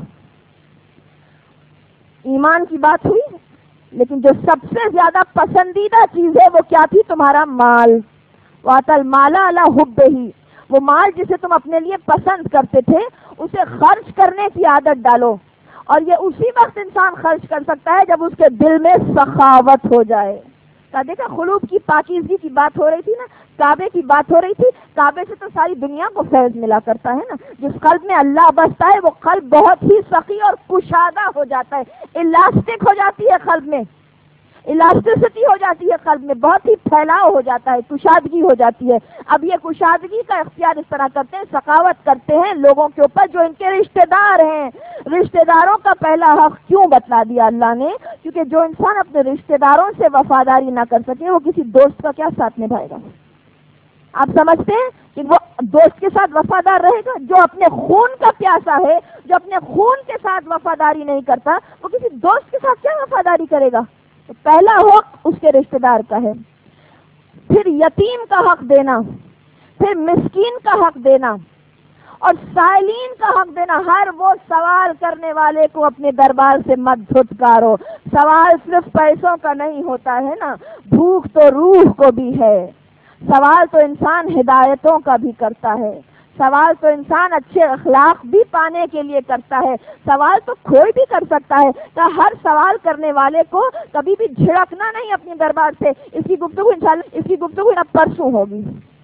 ایمان کی بات ہوئی، لیکن جو سب سے زیادہ پسندیدہ چیز ہے وہ کیا تھی؟ تمہارا مال۔ وَأَتَى الْمَالَ عَلَى حُبِّهِ، وہ مال جسے تم اپنے لیے پسند کرتے تھے اسے خرچ کرنے کی عادت ڈالو، اور یہ اسی وقت انسان خرچ کر سکتا ہے جب اس کے دل میں سخاوت ہو جائے۔ کا دیکھا قلوب کی پاکیزگی کی بات ہو رہی تھی نا، کعبے کی بات ہو رہی تھی، کعبے سے تو ساری دنیا کو فیض ملا کرتا ہے نا۔ جس قلب میں اللہ بستا ہے وہ قلب بہت ہی سخی اور کشادہ ہو جاتا ہے، الاسٹک ہو جاتی ہے قلب میں، الاسٹیسٹی ہو جاتی ہے قلب میں، بہت ہی پھیلاؤ ہو جاتا ہے، کشادگی ہو جاتی ہے۔ اب یہ کشادگی کا اختیار اس طرح کرتے ہیں، سخاوت کرتے ہیں لوگوں کے اوپر جو ان کے رشتہ دار ہیں۔ رشتہ داروں کا پہلا حق کیوں بتلا دیا اللہ نے؟ کیونکہ جو انسان اپنے رشتہ داروں سے وفاداری نہ کر سکے وہ کسی دوست کا کیا ساتھ نبھائے گا؟ آپ سمجھتے ہیں کہ وہ دوست کے ساتھ وفادار رہے گا؟ جو اپنے خون کا پیاسا ہے، جو اپنے خون کے ساتھ وفاداری نہیں کرتا، وہ کسی دوست کے ساتھ کیا وفاداری کرے گا؟ تو پہلا حق اس کے رشتہ دار کا ہے، پھر یتیم کا حق دینا، پھر مسکین کا حق دینا، اور سائلین کا حق دینا۔ ہر وہ سوال کرنے والے کو اپنے دربار سے مت دھتکارو۔ سوال صرف پیسوں کا نہیں ہوتا ہے نا، بھوک تو روح کو بھی ہے۔ سوال تو انسان ہدایتوں کا بھی کرتا ہے، سوال تو انسان اچھے اخلاق بھی پانے کے لیے کرتا ہے۔ سوال تو کوئی بھی کر سکتا ہے، کہ ہر سوال کرنے والے کو کبھی بھی جھڑکنا نہیں اپنے دربار سے۔ اس کی گفتگو انشاءاللہ اس کی گفتگو اب پرسوں ہوگی۔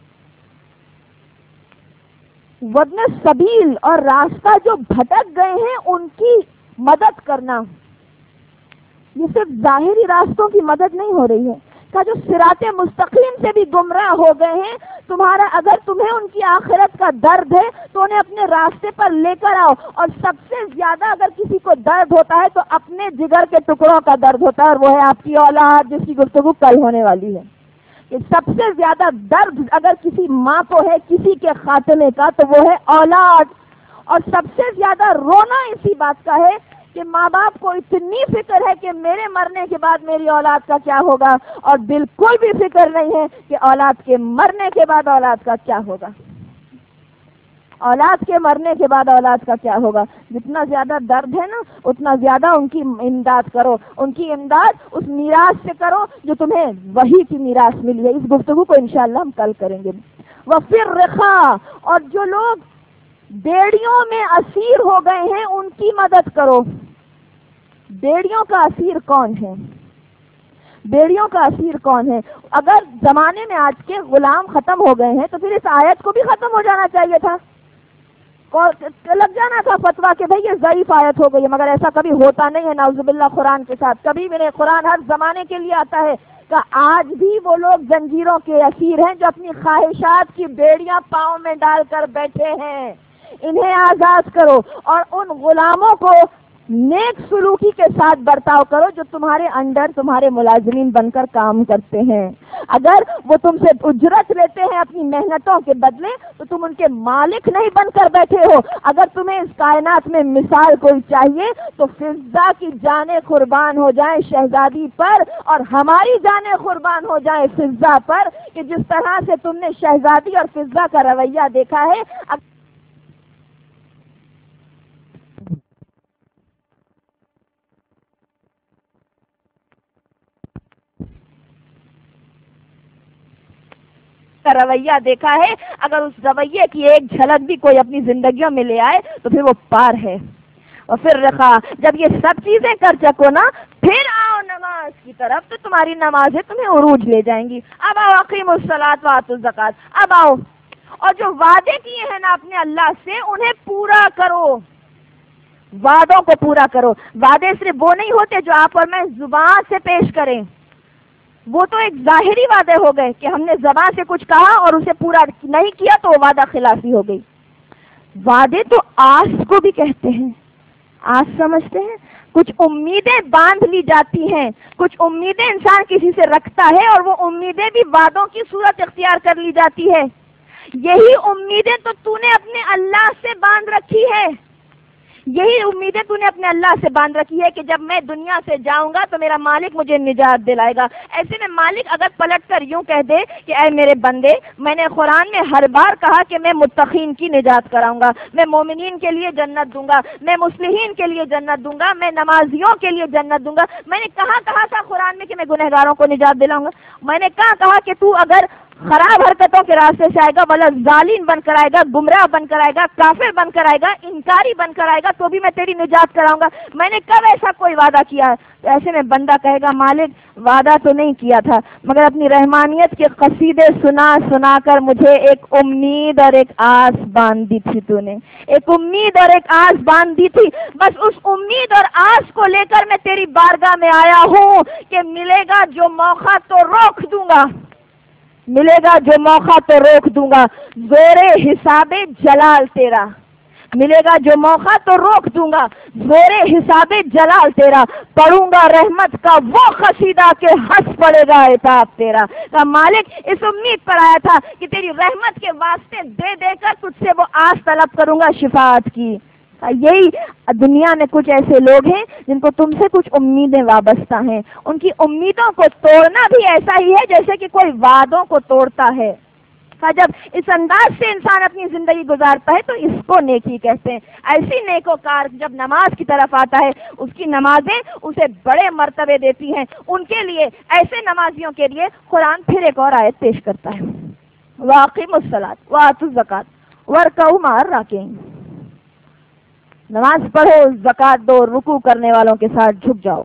وابن السبیل، اور راستہ جو بھٹک گئے ہیں ان کی مدد کرنا۔ یہ صرف ظاہری راستوں کی مدد نہیں ہو رہی ہے، کہ جو صراط مستقیم سے بھی گمراہ ہو گئے ہیں، تمہارا اگر تمہیں ان کی آخرت کا درد ہے تو انہیں اپنے راستے پر لے کر آؤ۔ اور سب سے زیادہ اگر کسی کو درد ہوتا ہے تو اپنے جگر کے ٹکڑوں کا درد ہوتا ہے، اور وہ ہے آپ کی اولاد، جس کی گفتگو کل ہونے والی ہے۔ کہ سب سے زیادہ درد اگر کسی ماں کو ہے کسی کے خاتمے کا تو وہ ہے اولاد، اور سب سے زیادہ رونا اسی بات کا ہے کہ ماں باپ کو اتنی فکر ہے کہ میرے مرنے کے بعد میری اولاد کا کیا ہوگا، اور بالکل بھی فکر نہیں ہے کہ اولاد کے مرنے کے بعد اولاد کا کیا ہوگا، اولاد کے مرنے کے بعد اولاد کا کیا ہوگا۔ جتنا زیادہ درد ہے نا اتنا زیادہ ان کی امداد کرو، ان کی امداد اس میراث سے کرو جو تمہیں وحی کی میراث ملی ہے۔ اس گفتگو کو انشاءاللہ ہم کل کریں گے۔ وفی الرخاء، اور جو لوگ بیڑیوں میں اسیر ہو گئے ہیں ان کی مدد کرو۔ بیڑیوں کا اسیر کون ہے؟ بیڑیوں کا اسیر کون ہے؟ اگر زمانے میں آج کے غلام ختم ہو گئے ہیں تو پھر اس آیت کو بھی ختم ہو جانا چاہیے تھا، لگ جانا تھا فتویٰ کہ بھئی یہ ضعیف آیت ہو گئی ہے، مگر ایسا کبھی ہوتا نہیں ہے نعوذ باللہ قرآن کے ساتھ۔ کبھی میرے قرآن ہر زمانے کے لیے آتا ہے کہ آج بھی وہ لوگ زنجیروں کے اسیر ہیں جو اپنی خواہشات کی بیڑیاں پاؤں میں ڈال کر بیٹھے ہیں، انہیں آزاد کرو اور ان غلاموں کو نیک سلوکی کے ساتھ برتاؤ کرو جو تمہارے انڈر تمہارے ملازمین بن کر کام کرتے ہیں۔ اگر وہ تم سے اجرت لیتے ہیں اپنی محنتوں کے بدلے تو تم ان کے مالک نہیں بن کر بیٹھے ہو۔ اگر تمہیں اس کائنات میں مثال کوئی چاہیے تو فضہ کی جانیں قربان ہو جائیں شہزادی پر، اور ہماری جانیں قربان ہو جائیں فضہ پر، کہ جس طرح سے تم نے شہزادی اور فضہ کا رویہ دیکھا ہے۔ کا رویہ دیکھا ہے، اگر اس رویے کی ایک جھلک بھی کوئی اپنی زندگیوں میں لے آئے تو پھر وہ پار ہے۔ اور پھر رخا، جب یہ سب چیزیں کر چکو نا پھر آؤ نماز کی طرف، تو تمہاری نمازیں تمہیں عروج لے جائیں گی۔ اب آؤ اقیموا الصلاۃ وآتوا الزکوٰۃ، اب آؤ اور جو وعدے کیے ہیں نا اپنے اللہ سے انہیں پورا کرو، وعدوں کو پورا کرو۔ وعدے صرف وہ نہیں ہوتے جو آپ اور میں زبان سے پیش کریں، وہ تو ایک ظاہری وعدے ہو گئے کہ ہم نے زبان سے کچھ کہا اور اسے پورا نہیں کیا تو وہ وعدہ خلافی ہو گئی۔ وعدے تو آس کو بھی کہتے ہیں، آس سمجھتے ہیں؟ کچھ امیدیں باندھ لی جاتی ہیں، کچھ امیدیں انسان کسی سے رکھتا ہے اور وہ امیدیں بھی وعدوں کی صورت اختیار کر لی جاتی ہے۔ یہی امیدیں تو تو نے اپنے اللہ سے باندھ رکھی ہے، یہی امیدیں تو نے اپنے اللہ سے باندھ رکھی ہے کہ جب میں دنیا سے جاؤں گا تو میرا مالک مجھے نجات دلائے گا۔ ایسے میں مالک اگر پلٹ کر یوں کہہ دے کہ اے میرے بندے، میں نے قرآن میں ہر بار کہا کہ میں متقین کی نجات کراؤں گا، میں مومنین کے لیے جنت دوں گا، میں مصلحین کے لیے جنت دوں گا، میں نمازیوں کے لیے جنت دوں گا، میں نے کہاں کہا تھا قرآن میں کہ میں گنہگاروں کو نجات دلاؤں گا؟ میں نے کہاں کہا کہ تو اگر خراب حرکتوں کے راستے سے آئے گا، ولا ظالم بن کر آئے گا، گمراہ بن کر آئے گا، کافر بن کر آئے گا، انکاری بن کر آئے گا تو بھی میں تیری نجات کراؤں گا؟ میں نے کب ایسا کوئی وعدہ کیا؟ تو ایسے میں بندہ کہے گا مالک وعدہ تو نہیں کیا تھا، مگر اپنی رحمانیت کے قصیدے سنا سنا کر مجھے ایک امید اور ایک آس باندھ دی تھی، تو نے ایک امید اور ایک آس باندھ دی تھی، بس اس امید اور آس کو لے کر میں تیری بارگاہ میں آیا ہوں کہ ملے گا جو موقع تو روک دوں گا، ملے گا جو موقع تو روک دوں گا، زور حساب جلال تیرا، ملے گا جو موقع تو روک دوں گا، زور حساب جلال تیرا، پڑھوں گا رحمت کا وہ قصیدہ کہ ہنس پڑے گا عتاب تیرا۔ کہ مالک اس امید پر آیا تھا کہ تیری رحمت کے واسطے دے دے کر تجھ سے وہ آس طلب کروں گا شفاعت کی۔ یہی دنیا میں کچھ ایسے لوگ ہیں جن کو تم سے کچھ امیدیں وابستہ ہیں، ان کی امیدوں کو توڑنا بھی ایسا ہی ہے جیسے کہ کوئی وعدوں کو توڑتا ہے۔ جب اس انداز سے انسان اپنی زندگی گزارتا ہے تو اس کو نیکی کہتے ہیں۔ ایسی نیکوکار جب نماز کی طرف آتا ہے اس کی نمازیں اسے بڑے مرتبے دیتی ہیں۔ ان کے لیے، ایسے نمازیوں کے لیے قرآن پھر ایک اور آیت پیش کرتا ہے، وَأَقِیمُوا الصَّلَاةَ وَآتُوا الزَّکَاةَ وَارْکَعُوا مَعَ الرَّاکِعِینَ۔ نماز پڑھو، زکوٰۃ دو، رکوع کرنے والوں کے ساتھ جھک جاؤ۔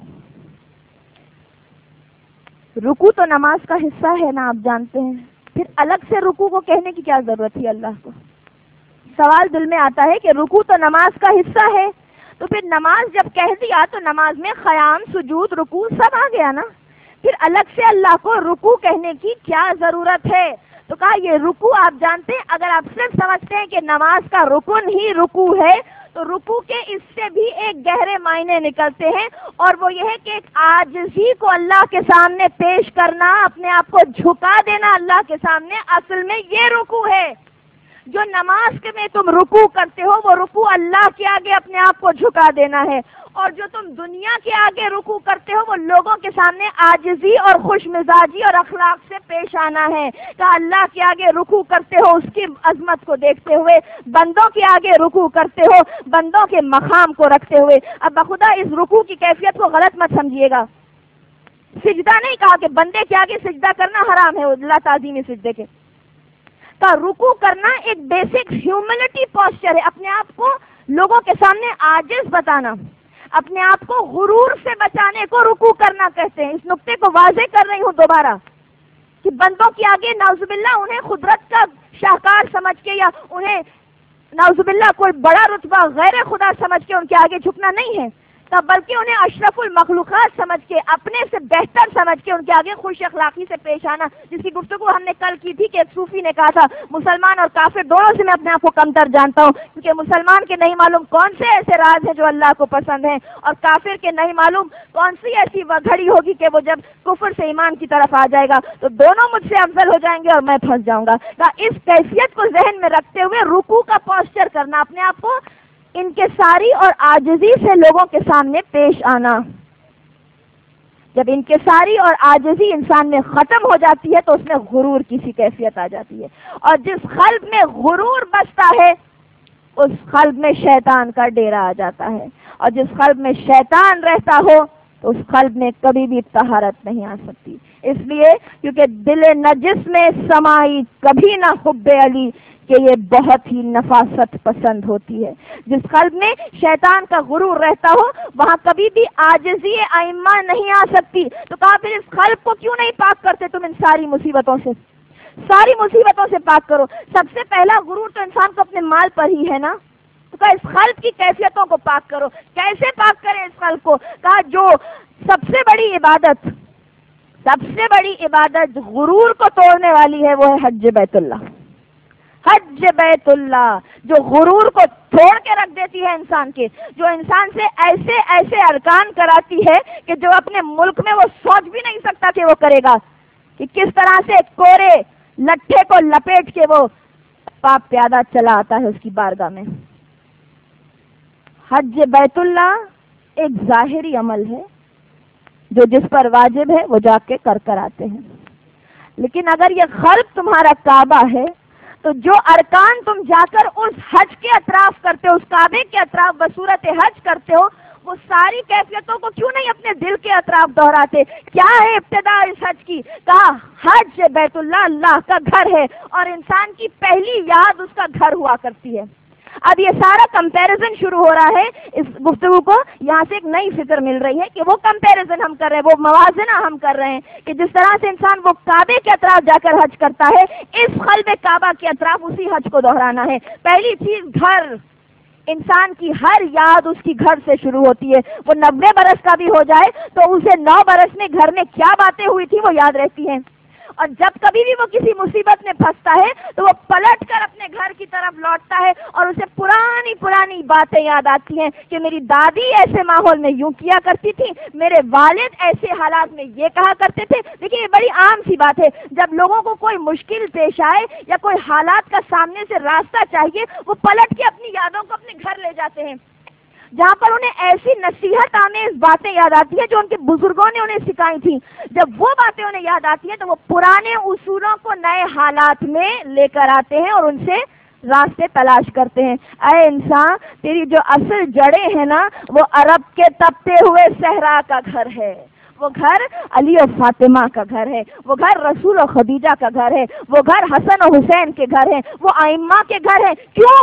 رکوع تو نماز کا حصہ ہے نا، آپ جانتے ہیں، پھر الگ سے رکوع کو کہنے کی کیا ضرورت تھی اللہ کو؟ سوال دل میں آتا ہے کہ رکوع تو نماز کا حصہ ہے، تو پھر نماز جب کہہ دیا تو نماز میں قیام، سجود، رکوع سب آ گیا نا، پھر الگ سے اللہ کو رکوع کہنے کی کیا ضرورت ہے؟ تو کہا یہ رکوع آپ جانتے ہیں، اگر آپ صرف سمجھتے ہیں کہ نماز کا رکن ہی رکوع ہے تو رکوع کے اس سے بھی ایک گہرے معنی نکلتے ہیں، اور وہ یہ ہے کہ ایک عاجزی کو اللہ کے سامنے پیش کرنا، اپنے آپ کو جھکا دینا اللہ کے سامنے، اصل میں یہ رکوع ہے۔ جو نماز کے میں تم رکوع کرتے ہو وہ رکوع اللہ کے آگے اپنے آپ کو جھکا دینا ہے، اور جو تم دنیا کے آگے رکوع کرتے ہو وہ لوگوں کے سامنے عاجزی اور خوش مزاجی اور اخلاق سے پیش آنا ہے۔ کہ اللہ کے آگے رکوع کرتے ہو اس کی عظمت کو دیکھتے ہوئے، بندوں کے آگے رکوع کرتے ہو بندوں کے مقام کو رکھتے ہوئے۔ اب بخدا اس رکوع کی کیفیت کو غلط مت سمجھیے گا، سجدہ نہیں کہا کہ بندے کے آگے سجدہ کرنا حرام ہے، اللہ تعظیم سجدے کے، کا رکوع کرنا ایک بیسک ہیوملٹی پوسچر ہے، اپنے آپ کو لوگوں کے سامنے عاجز بتانا، اپنے آپ کو غرور سے بچانے کو رکوع کرنا کہتے ہیں۔ اس نقطے کو واضح کر رہی ہوں دوبارہ کہ بندوں کے آگے نعوذ باللہ انہیں قدرت کا شاہکار سمجھ کے یا انہیں نعوذ باللہ کوئی بڑا رتبہ غیر خدا سمجھ کے ان کے آگے جھکنا نہیں ہے، بلکہ انہیں اشرف المخلوقات سمجھ کے، اپنے سے بہتر سمجھ کے ان کے آگے خوش اخلاقی سے پیش آنا، جس کی گفتگو ہم نے کل کی تھی کہ ایک صوفی نے کہا تھا مسلمان اور کافر دونوں سے میں اپنے آپ کو کمتر جانتا ہوں، کیونکہ مسلمان کے نہیں معلوم کون سے ایسے راز ہیں جو اللہ کو پسند ہیں، اور کافر کے نہیں معلوم کون سی ایسی گھڑی ہوگی کہ وہ جب کفر سے ایمان کی طرف آ جائے گا تو دونوں مجھ سے افضل ہو جائیں گے اور میں پھنس جاؤں گا۔ اس کیفیت کو ذہن میں رکھتے ہوئے رکوع کا پوسچر کرنا، اپنے آپ کو انکساری اور عاجزی سے لوگوں کے سامنے پیش آنا۔ جب انکساری اور عاجزی انسان میں ختم ہو جاتی ہے تو اس میں غرور کی سی کیفیت آ جاتی ہے، اور جس قلب میں غرور بستا ہے اس قلب میں شیطان کا ڈیرا آ جاتا ہے، اور جس قلب میں شیطان رہتا ہو تو اس قلب میں کبھی بھی طہارت نہیں آ سکتی، اس لیے کیونکہ دل نجس میں سمائی کبھی نہ حب علی، کہ یہ بہت ہی نفاست پسند ہوتی ہے۔ جس قلب میں شیطان کا غرور رہتا ہو وہاں کبھی بھی عاجزی ائمہ نہیں آ سکتی۔ تو کہا پھر اس قلب کو کیوں نہیں پاک کرتے تم ان ساری مصیبتوں سے؟ ساری مصیبتوں سے پاک کرو۔ سب سے پہلا غرور تو انسان کو اپنے مال پر ہی ہے نا، تو کہا اس قلب کی کیفیتوں کو پاک کرو۔ کیسے پاک کریں اس قلب کو؟ کہا جو سب سے بڑی عبادت سب سے بڑی عبادت غرور کو توڑنے والی ہے وہ ہے حج بیت اللہ۔ حج بیت اللہ جو غرور کو توڑ کے رکھ دیتی ہے انسان کے، جو انسان سے ایسے ایسے ارکان کراتی ہے کہ جو اپنے ملک میں وہ سوچ بھی نہیں سکتا کہ وہ کرے گا، کہ کس طرح سے کورے لٹھے کو لپیٹ کے وہ پاپ پیادہ چلا آتا ہے اس کی بارگاہ میں۔ حج بیت اللہ ایک ظاہری عمل ہے جو جس پر واجب ہے وہ جا کے کر کر آتے ہیں، لیکن اگر یہ قلب تمہارا کعبہ ہے تو جو ارکان تم جا کر اس حج کے اطراف کرتے ہو، اس کعبے کے اطراف بصورت حج کرتے ہو، وہ ساری کیفیتوں کو کیوں نہیں اپنے دل کے اطراف دہراتے؟ کیا ہے ابتدا اس حج کی؟ کہا حج بیت اللہ اللہ کا گھر ہے، اور انسان کی پہلی یاد اس کا گھر ہوا کرتی ہے۔ اب یہ سارا کمپیریزن شروع ہو رہا ہے اس گفتگو کو، یہاں سے ایک نئی فکر مل رہی ہے کہ وہ کمپیریزن ہم کر رہے ہیں، وہ موازنہ ہم کر رہے ہیں کہ جس طرح سے انسان وہ کعبے کے اطراف جا کر حج کرتا ہے، اس قلب کعبہ کے اطراف اسی حج کو دہرانا ہے۔ پہلی چیز گھر، انسان کی ہر یاد اس کی گھر سے شروع ہوتی ہے۔ وہ نبے برس کا بھی ہو جائے تو اسے نو برس میں گھر میں کیا باتیں ہوئی تھی وہ یاد رہتی ہیں، اور جب کبھی بھی وہ کسی مصیبت میں پھنستا ہے تو وہ پلٹ کر اپنے گھر کی طرف لوٹتا ہے اور اسے پرانی پرانی باتیں یاد آتی ہیں کہ میری دادی ایسے ماحول میں یوں کیا کرتی تھی، میرے والد ایسے حالات میں یہ کہا کرتے تھے۔ دیکھیے یہ بڑی عام سی بات ہے، جب لوگوں کو کوئی مشکل پیش آئے یا کوئی حالات کا سامنے سے راستہ چاہیے وہ پلٹ کے اپنی یادوں کو اپنے گھر لے جاتے ہیں، جہاں پر انہیں ایسی نصیحت آمیز باتیں یاد آتی ہیں جو ان کے بزرگوں نے انہیں سکھائی تھی۔ جب وہ باتیں انہیں یاد آتی ہیں تو وہ پرانے اصولوں کو نئے حالات میں لے کر آتے ہیں اور ان سے راستے تلاش کرتے ہیں۔ اے انسان، تیری جو اصل جڑیں ہیں نا وہ عرب کے تپتے ہوئے صحرا کا گھر ہے، وہ گھر علی و فاطمہ کا گھر ہے، وہ گھر رسول و خدیجہ کا گھر ہے، وہ گھر حسن و حسین کے گھر ہے، وہ ائمہ کے گھر ہے۔ کیوں؟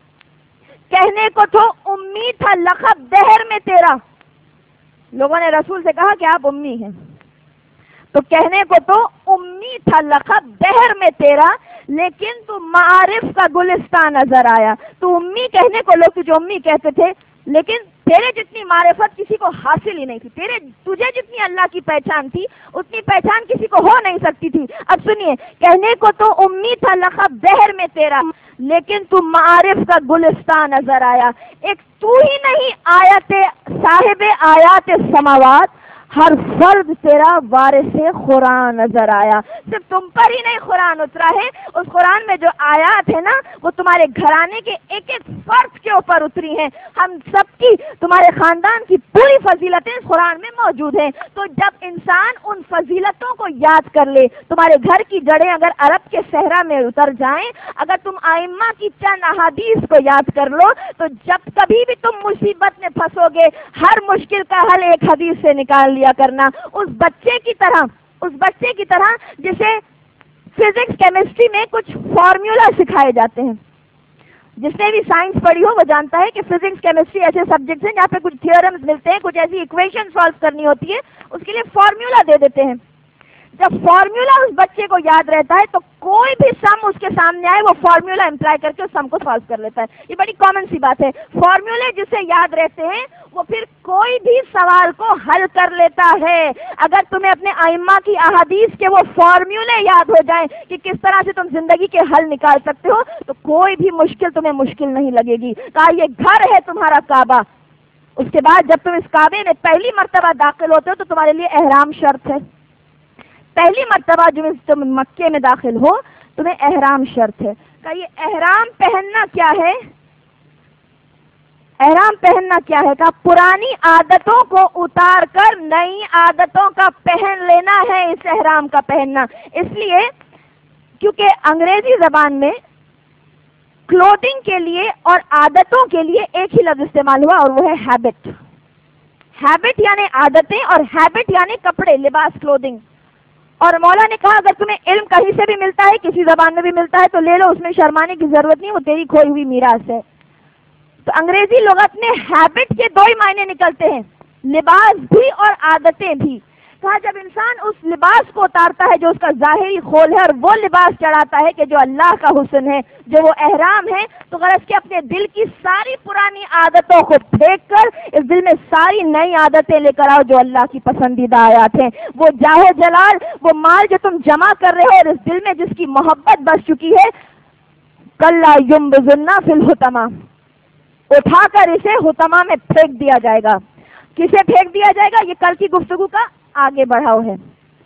کہنے کو تو امی تھا لقب دہر میں تیرا، لوگوں نے رسول سے کہا کہ آپ امی ہیں، تو کہنے کو تو امی تھا لقب دہر میں تیرا، لیکن تو معارف کا گلستان نظر آیا۔ تو امی کہنے کو لوگ جو امی کہتے تھے، لیکن تیرے جتنی معرفت کسی کو حاصل ہی نہیں تھی، تیرے تجھے جتنی اللہ کی پہچان تھی اتنی پہچان کسی کو ہو نہیں سکتی تھی۔ اب سنیے، کہنے کو تو امی تھا لقب دہر میں تیرا، لیکن تو معارف کا گلستان نظر آیا۔ ایک تو ہی نہیں آیت صاحب آیات سماوات، ہر فرد تیرا وارث قرآن نظر آیا۔ صرف تم پر ہی نہیں قرآن اترا ہے، اس قرآن میں جو آیات ہے نا وہ تمہارے گھرانے کے ایک ایک فرد کے اوپر اتری ہیں۔ ہم سب کی، تمہارے خاندان کی پوری فضیلتیں اس قرآن میں موجود ہیں۔ تو جب انسان ان فضیلتوں کو یاد کر لے، تمہارے گھر کی جڑیں اگر عرب کے صحرا میں اتر جائیں، اگر تم ائمہ کی چند احادیث کو یاد کر لو، تو جب کبھی بھی تم مصیبت میں پھنسو گے ہر مشکل کا حل ایک حدیث سے نکال لیا کرنا۔ اس بچے کی طرح اس بچے کی طرح جسے فزکس کیمسٹری میں کچھ فارمولا سکھائے جاتے ہیں. جس نے بھی سائنس پڑھی ہو وہ جانتا ہے کہ فزکس کیمسٹری ایسے سبجیکٹس ہیں جہاں پہ کچھ تھیورمز ملتے ہیں, کچھ ایسی ایکویشن سالو کرنی ہوتی ہے, اس کے لیے فارمولا دے دیتے ہیں. جب فارمولا اس بچے کو یاد رہتا ہے تو کوئی بھی سم اس کے سامنے آئے وہ فارمولا امپلائی کر کے اس سم کو سالو کر لیتا ہے. یہ بڑی کامن سی بات ہے. فارمولے جسے یاد رہتے ہیں وہ پھر کوئی بھی سوال کو حل کر لیتا ہے. اگر تمہیں اپنے ائمہ کی احادیث کے وہ فارمولے یاد ہو جائیں کہ کس طرح سے تم زندگی کے حل نکال سکتے ہو تو کوئی بھی مشکل تمہیں مشکل نہیں لگے گی. کہا یہ گھر ہے تمہارا کعبہ. اس کے بعد جب تم اس کعبے میں پہلی مرتبہ داخل ہوتے ہو تو تمہارے لیے احرام شرط ہے. پہلی مرتبہ جو تم مکے میں داخل ہو تمہیں احرام شرط ہے. کہ یہ احرام پہننا کیا ہے؟ احرام پہننا کیا ہے؟ کہ پرانی عادتوں کو اتار کر نئی عادتوں کا پہن لینا ہے اس احرام کا پہننا. اس لیے کیونکہ انگریزی زبان میں کلوتھنگ کے لیے اور عادتوں کے لیے ایک ہی لفظ استعمال ہوا اور وہ ہے ہیبٹ. ہیبٹ یعنی عادتیں اور ہیبٹ یعنی کپڑے, لباس, کلوتھنگ. اور مولا نے کہا اگر تمہیں علم کہیں سے بھی ملتا ہے, کسی زبان میں بھی ملتا ہے تو لے لو, اس میں شرمانے کی ضرورت نہیں, وہ تیری کھوئی ہوئی میراث ہے. تو انگریزی لغت میں ہیبٹ کے دو ہی معنی نکلتے ہیں, لباس بھی اور عادتیں بھی. کہا جب انسان اس لباس کو اتارتا ہے جو اس کا ظاہری کھول ہے اور وہ لباس چڑھاتا ہے کہ جو اللہ کا حسن ہے, جو وہ احرام ہے, تو غرض کے اپنے دل کی ساری پرانی عادتوں کو پھینک کر اس دل میں ساری نئی عادتیں لے کر آؤ جو اللہ کی پسندیدہ آیات ہیں. وہ جاہو جلال, وہ مال جو تم جمع کر رہے ہو اور اس دل میں جس کی محبت بس چکی ہے, کلا ینبذن فی الحطمہ, اٹھا کر اسے حطمہ میں پھینک دیا جائے گا. کسے پھینک دیا جائے گا؟ یہ کل کی گفتگو کا آگے بڑھاؤ ہے.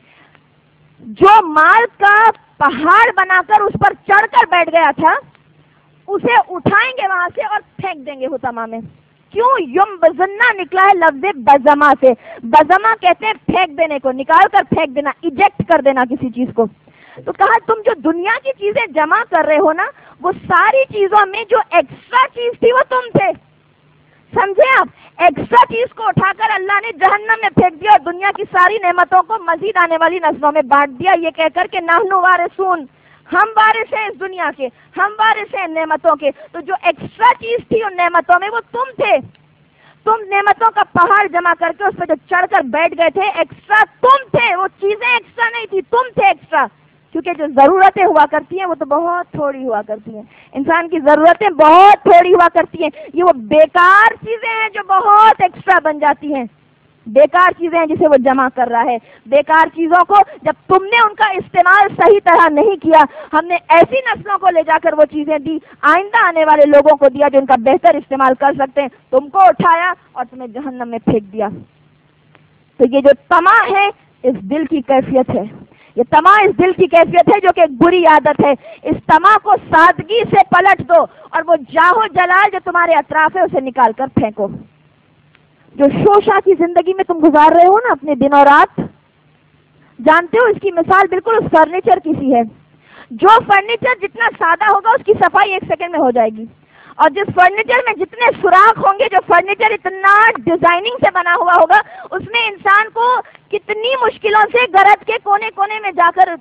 جو مال کا پہاڑ بنا کر اس پر چڑھ کر بیٹھ گیا تھا اسے اٹھائیں گے وہاں سے اور پھینک دیں گے حطمہ میں. کیوں؟ ینبذن نکلا ہے لفظ بزما سے. بزما کہتے ہیں پھینک دینے کو, نکال کر پھینک دینا, ایجیکٹ کر دینا کسی چیز کو. تو کہا تم جو دنیا کی چیزیں جمع کر رہے ہو نا, وہ ساری چیزوں میں جو ایکسٹرا چیز تھی وہ تم تھے. سمجھے آپ؟ ایکسٹرا چیز کو اٹھا کر اللہ نے جہنم میں پھینک دیا اور دنیا کی ساری نعمتوں کو مزید آنے والی نسلوں میں بانٹ دیا, یہ کہہ کر کہ نحن وارثون, ہم وارث ہیں اس دنیا کے, ہم وارث ہیں نعمتوں کے. تو جو ایکسٹرا چیز تھی ان نعمتوں میں وہ تم تھے. تم نعمتوں کا پہاڑ جمع کر کے اس پہ جو چڑھ کر بیٹھ گئے تھے, ایکسٹرا تم تھے. وہ چیزیں ایکسٹرا نہیں تھی, تم تھے ایکسٹرا. کیونکہ جو ضرورتیں ہوا کرتی ہیں وہ تو بہت تھوڑی ہوا کرتی ہیں. انسان کی ضرورتیں بہت تھوڑی ہوا کرتی ہیں. یہ وہ بیکار چیزیں ہیں جو بہت ایکسٹرا بن جاتی ہیں. بیکار چیزیں ہیں جسے وہ جمع کر رہا ہے. بیکار چیزوں کو جب تم نے ان کا استعمال صحیح طرح نہیں کیا, ہم نے ایسی نسلوں کو لے جا کر وہ چیزیں دی, آئندہ آنے والے لوگوں کو دیا جو ان کا بہتر استعمال کر سکتے ہیں. تم کو اٹھایا اور تمہیں جہنم میں پھینک دیا. تو یہ جو طمع ہے اس دل کی کیفیت ہے. یہ طمع اس دل کی کیفیت ہے جو کہ ایک بری عادت ہے. اس طمع کو سادگی سے پلٹ دو اور وہ جاہو جلال جو تمہارے اطراف ہے اسے نکال کر پھینکو. جو شوشا کی زندگی میں تم گزار رہے ہو نا اپنے دن اور رات, جانتے ہو اس کی مثال بالکل اس فرنیچر کی سی ہے. جو فرنیچر جتنا سادہ ہوگا اس کی صفائی ایک سیکنڈ میں ہو جائے گی, اور جس فرنیچر میں جتنے سوراخ ہوں گے, جو فرنیچر اتنا ڈیزائننگ سے بنا ہوا ہوگا, اس میں انسان کو کتنی مشکلوں سے گرد کے کونے کونے میں جا کر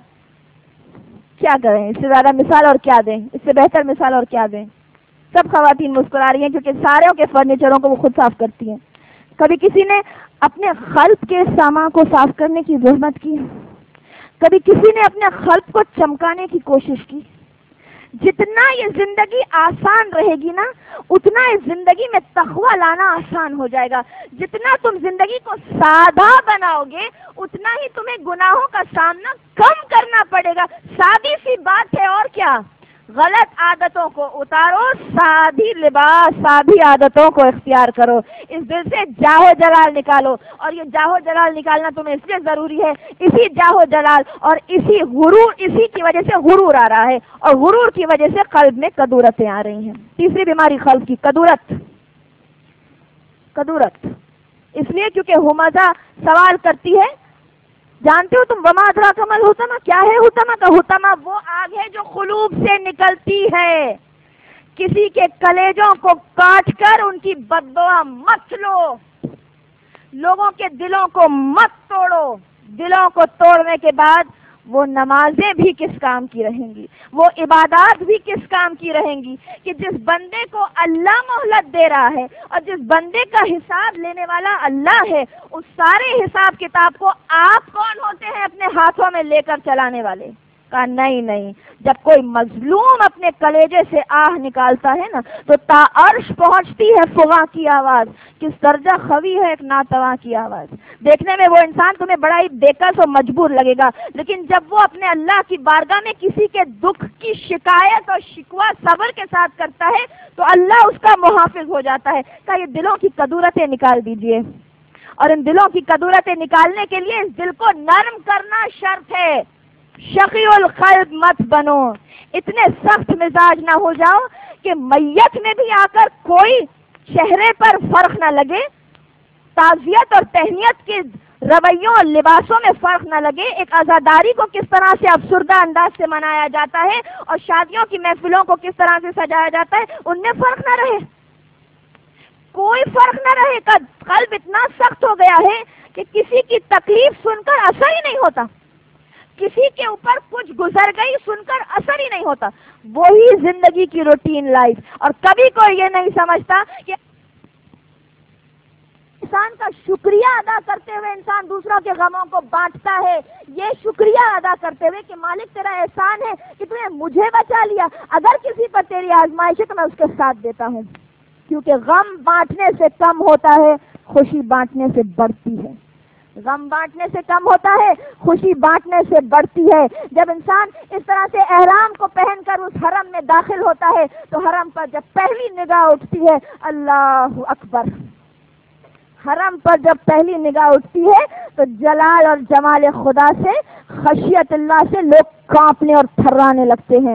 کیا کریں. اس سے زیادہ مثال اور کیا دیں, اس سے بہتر مثال اور کیا دیں. سب خواتین مسکرا رہی ہیں کیونکہ ساروں کے فرنیچروں کو وہ خود صاف کرتی ہیں. کبھی کسی نے اپنے خلق کے سامان کو صاف کرنے کی زحمت کی, کبھی کسی نے اپنے خلق کو چمکانے کی کوشش کی. جتنا یہ زندگی آسان رہے گی نا, اتنا اس زندگی میں تقویٰ لانا آسان ہو جائے گا. جتنا تم زندگی کو سادہ بناؤ گے اتنا ہی تمہیں گناہوں کا سامنا کم کرنا پڑے گا. سادی سی بات ہے اور کیا. غلط عادتوں کو اتارو, سادی لباس, سادی عادتوں کو اختیار کرو. اس دل سے جاہو جلال نکالو, اور یہ جاہو جلال نکالنا تمہیں اس لیے ضروری ہے, اسی جاہو جلال اور اسی غرور, اسی کی وجہ سے غرور آ رہا ہے, اور غرور کی وجہ سے قلب میں کدورتیں آ رہی ہیں. تیسری بیماری قلب کی کدورت. کدورت اس لیے کیونکہ ہمزہ سوال کرتی ہے, جانتے ہو تم وما ادراک ما الحطمہ, کیا ہے حطمہ؟ کا حطمہ وہ آگ ہے جو قلوب سے نکلتی ہے. کسی کے کلیجوں کو کاٹ کر ان کی بددعا مت لو, لوگوں کے دلوں کو مت توڑو. دلوں کو توڑنے کے بعد وہ نمازیں بھی کس کام کی رہیں گی، وہ عبادات بھی کس کام کی رہیں گی کہ جس بندے کو اللہ مہلت دے رہا ہے اور جس بندے کا حساب لینے والا اللہ ہے، اس سارے حساب کتاب کو آپ کون ہوتے ہیں اپنے ہاتھوں میں لے کر چلانے والے؟ کہا نہیں نہیں، جب کوئی مظلوم اپنے کلیجے سے آہ نکالتا ہے نا تو تا عرش پہنچتی ہے فغاں کی آواز، کس درجہ خوی ہے ایک ناتواں کی آواز۔ دیکھنے میں وہ انسان تمہیں بڑا ہی بےکس اور مجبور لگے گا، لیکن جب وہ اپنے اللہ کی بارگاہ میں کسی کے دکھ کی شکایت اور شکوہ صبر کے ساتھ کرتا ہے تو اللہ اس کا محافظ ہو جاتا ہے۔ کہ یہ دلوں کی کدورتیں نکال دیجئے، اور ان دلوں کی کدورتیں نکالنے کے لیے اس دل کو نرم کرنا شرط ہے۔ شقی القلب مت بنو، اتنے سخت مزاج نہ ہو جاؤ کہ میت میں بھی آ کر کوئی چہرے پر فرق نہ لگے، تعزیت اور تہنیت کے رویوں اور لباسوں میں فرق نہ لگے، ایک عزاداری کو کس طرح سے افسردہ انداز سے منایا جاتا ہے اور شادیوں کی محفلوں کو کس طرح سے سجایا جاتا ہے، ان میں فرق نہ رہے، کوئی فرق نہ رہے۔ کا قلب اتنا سخت ہو گیا ہے کہ کسی کی تکلیف سن کر اثر ہی نہیں ہوتا، کسی کے اوپر کچھ گزر گئی سن کر اثر ہی نہیں ہوتا، وہی زندگی کی روٹین لائف۔ اور کبھی کوئی یہ نہیں سمجھتا کہ انسان کا شکریہ ادا کرتے ہوئے انسان دوسروں کے غموں کو بانٹتا ہے، یہ شکریہ ادا کرتے ہوئے کہ مالک تیرا احسان ہے کہ تو نے مجھے بچا لیا، اگر کسی پر تیری آزمائش ہے تو میں اس کے ساتھ دیتا ہوں، کیونکہ غم بانٹنے سے کم ہوتا ہے، خوشی بانٹنے سے بڑھتی ہے۔ غم بانٹنے سے کم ہوتا ہے، خوشی بانٹنے سے بڑھتی ہے۔ جب انسان اس طرح سے احرام کو پہن کر اس حرم میں داخل ہوتا ہے تو حرم پر جب پہلی نگاہ اٹھتی ہے، اللہ اکبر، حرم پر جب پہلی نگاہ اٹھتی ہے تو جلال اور جمال خدا سے، خشیت اللہ سے لوگ کانپنے اور تھرانے لگتے ہیں۔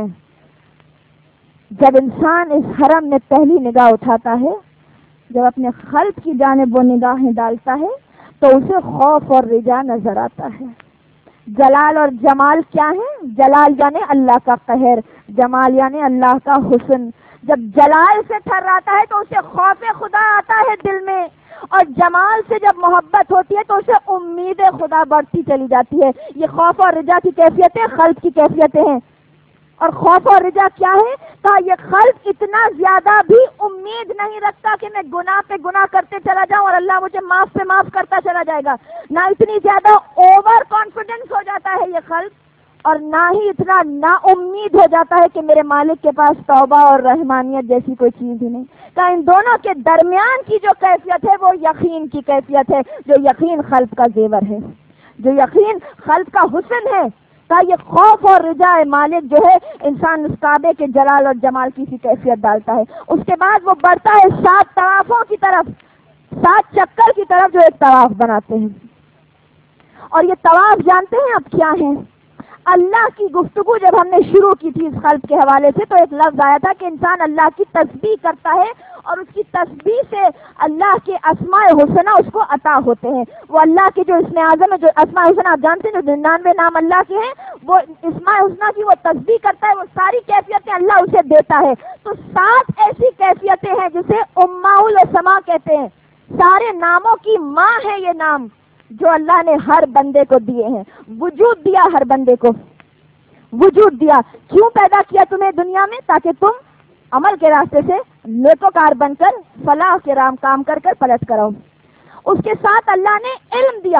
جب انسان اس حرم میں پہلی نگاہ اٹھاتا ہے، جب اپنے خلق کی جانب وہ نگاہیں ڈالتا ہے تو اسے خوف اور رجا نظر آتا ہے۔ جلال اور جمال کیا ہے؟ جلال یعنی اللہ کا قہر، جمال یعنی اللہ کا حسن۔ جب جلال سے تھراتا ہے تو اسے خوف خدا آتا ہے دل میں، اور جمال سے جب محبت ہوتی ہے تو اسے امید خدا بڑھتی چلی جاتی ہے۔ یہ خوف اور رجا کی کیفیتیں خلق کی کیفیتیں ہیں۔ اور خوف اور رجا کیا ہے؟ کہا یہ خلق اتنا زیادہ بھی امید نہیں رکھتا کہ میں گناہ پہ گناہ کرتے چلا جاؤں اور اللہ مجھے معاف پہ معاف کرتا چلا جائے گا، نہ اتنی زیادہ اوور کانفیڈنس ہو جاتا ہے یہ خلق، اور نہ ہی اتنا نا امید ہو جاتا ہے کہ میرے مالک کے پاس توبہ اور رحمانیت جیسی کوئی چیز ہی نہیں۔ کہ ان دونوں کے درمیان کی جو کیفیت ہے وہ یقین کی کیفیت ہے، جو یقین خلق کا زیور ہے، جو یقین خلق کا حسن ہے۔ کہ یہ خوف اور رجا مالک جو ہے انسان اس کعبے کے جلال اور جمال کی سی کیفیت ڈالتا ہے۔ اس کے بعد وہ بڑھتا ہے سات طوافوں کی طرف، سات چکر کی طرف جو ایک طواف بناتے ہیں۔ اور یہ طواف جانتے ہیں اب کیا ہیں؟ اللہ کی گفتگو جب ہم نے شروع کی تھی اس خلق کے حوالے سے تو ایک لفظ آیا تھا کہ انسان اللہ کی تسبیح کرتا ہے اور اس کی تسبیح سے اللہ کے اسماء حسنہ اس کو عطا ہوتے ہیں۔ وہ اللہ کے جو اسم اعظم ہے، جو اسماء حسنہ آپ جانتے ہیں جو ننانوے نام اللہ کے ہیں، وہ اسماء حسنہ کی وہ تسبیح کرتا ہے، وہ ساری کیفیتیں اللہ اسے دیتا ہے۔ تو سات ایسی کیفیتیں ہیں جسے اماء الاسماء کہتے ہیں، سارے ناموں کی ماں ہے یہ نام جو اللہ نے ہر بندے کو دیے ہیں۔ وجود دیا ہر بندے کو، وجود دیا کیوں پیدا کیا تمہیں دنیا میں؟ تاکہ تم عمل کے راستے سے نیکوکار بن کر فلاح کے رام کام کر کر پلٹ کرو۔ اس کے ساتھ اللہ نے علم دیا،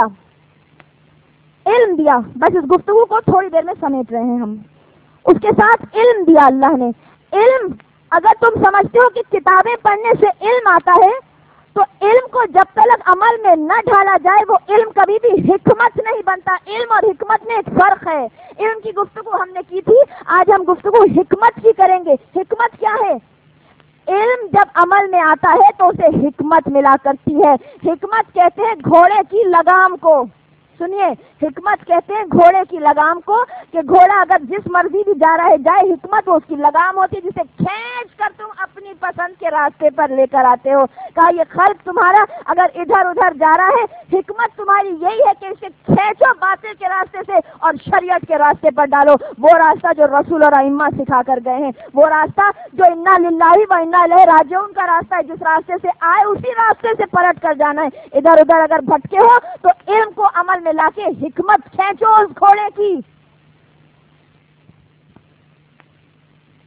علم دیا، بس اس گفتگو کو تھوڑی دیر میں سمیٹ رہے ہیں ہم۔ اس کے ساتھ علم دیا اللہ نے۔ علم، اگر تم سمجھتے ہو کہ کتابیں پڑھنے سے علم آتا ہے تو علم کو جب تک عمل میں نہ ڈھالا جائے وہ علم کبھی بھی حکمت نہیں بنتا۔ علم اور حکمت میں ایک فرق ہے۔ علم کی گفتگو ہم نے کی تھی، آج ہم گفتگو حکمت کی کریں گے۔ حکمت کیا ہے؟ علم جب عمل میں آتا ہے تو اسے حکمت ملا کرتی ہے۔ حکمت کہتے ہیں گھوڑے کی لگام کو، سنیے، حکمت کہتے ہیں گھوڑے کی لگام کو، کہ گھوڑا اگر جس مرضی بھی جا رہا ہے جائے، حکمت وہ اس کی لگام ہوتی ہے جسے کھینچ کر تم اپنی پسند کے راستے پر لے کر آتے ہو۔ کہا یہ خلق تمہارا اگر ادھر ادھر جا رہا ہے، حکمت تمہاری یہی ہے کہ اسے کھینچو باطل کے راستے سے اور شریعت کے راستے پر ڈالو، وہ راستہ جو رسول اور ائمہ سکھا کر گئے ہیں، وہ راستہ جو انا للہ و انا الیہ راجعون کا راستہ ہے، جس راستے سے آئے اسی راستے سے پلٹ کر جانا ہے۔ ادھر ادھر اگر بھٹکے ہو تو علم کو عمل میں لا کے حکمت کھینچو اس گھوڑے کی،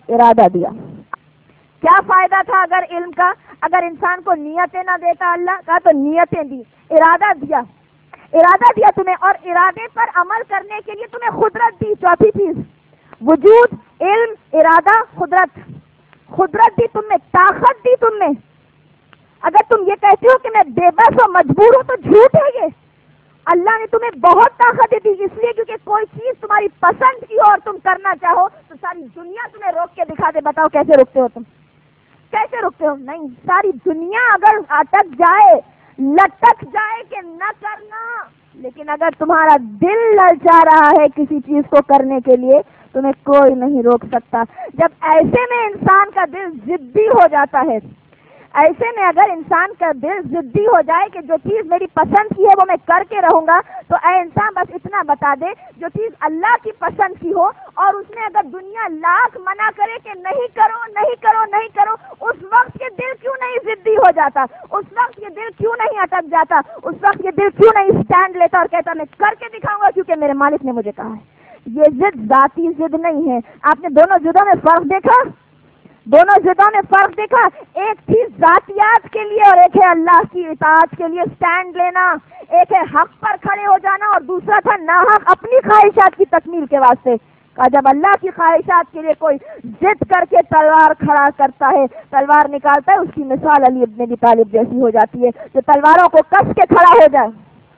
ارادہ دیا. کیا فائدہ تھا اگر علم کا؟ اگر انسان کو نیتیں نہ دیتا اللہ کا تو نیتیں دی، ارادہ دیا، ارادہ دیا تمہیں، اور ارادے پر عمل کرنے کے لیے تمہیں قدرت دی. چوتھی چیز وجود، علم، ارادہ، قدرت. قدرت دی تم میں، طاقت دی تم میں. اگر تم یہ کہتے ہو کہ میں بے بس و مجبور ہوں تو جھوٹ ہے یہ. اللہ نے تمہیں بہت طاقت دی، اس لیے کیونکہ کوئی چیز تمہاری پسند کی اور تم کرنا چاہو تو ساری دنیا تمہیں روک کے دکھا دے. بتاؤ کیسے روکتے ہو تم؟ کیسے روکتے ہو؟ نہیں، ساری دنیا اگر اٹک جائے، لٹک جائے کہ نہ کرنا، لیکن اگر تمہارا دل للچا رہا ہے کسی چیز کو کرنے کے لیے تمہیں کوئی نہیں روک سکتا. جب ایسے میں انسان کا دل ضدی ہو جاتا ہے، ایسے میں اگر انسان کا دل ضدی ہو جائے کہ جو چیز میری پسند کی ہے وہ میں کر کے رہوں گا، تو اے انسان بس اتنا بتا دے جو چیز اللہ کی پسند کی ہو اور اس میں اگر دنیا لاکھ منع کرے کہ نہیں کرو نہیں کرو نہیں کرو، اس وقت یہ دل کیوں نہیں ضدی ہو جاتا؟ اس وقت یہ دل کیوں نہیں اٹک جاتا؟ اس وقت یہ دل کیوں نہیں اسٹینڈ لیتا اور کہتا میں کر کے دکھاؤں گا کیونکہ میرے مالک نے مجھے کہا ہے؟ یہ ضد ذاتی ضد نہیں ہے. آپ نے دونوں ضدوں میں فرق دیکھا؟ دونوں ضدوں میں فرق دیکھا؟ ایک تھی ذاتیات کے لیے اور ایک ہے اللہ کی اطاعت کے لیے اسٹینڈ لینا. ایک ہے حق پر کھڑے ہو جانا اور دوسرا تھا ناحق اپنی خواہشات کی تکمیل کے واسطے. کہا جب اللہ کی خواہشات کے لیے کوئی ضد کر کے تلوار کھڑا کرتا ہے، تلوار نکالتا ہے، اس کی مثال علی ابن ابی طالب جیسی ہو جاتی ہے جو تلواروں کو کس کے کھڑا ہو جائے.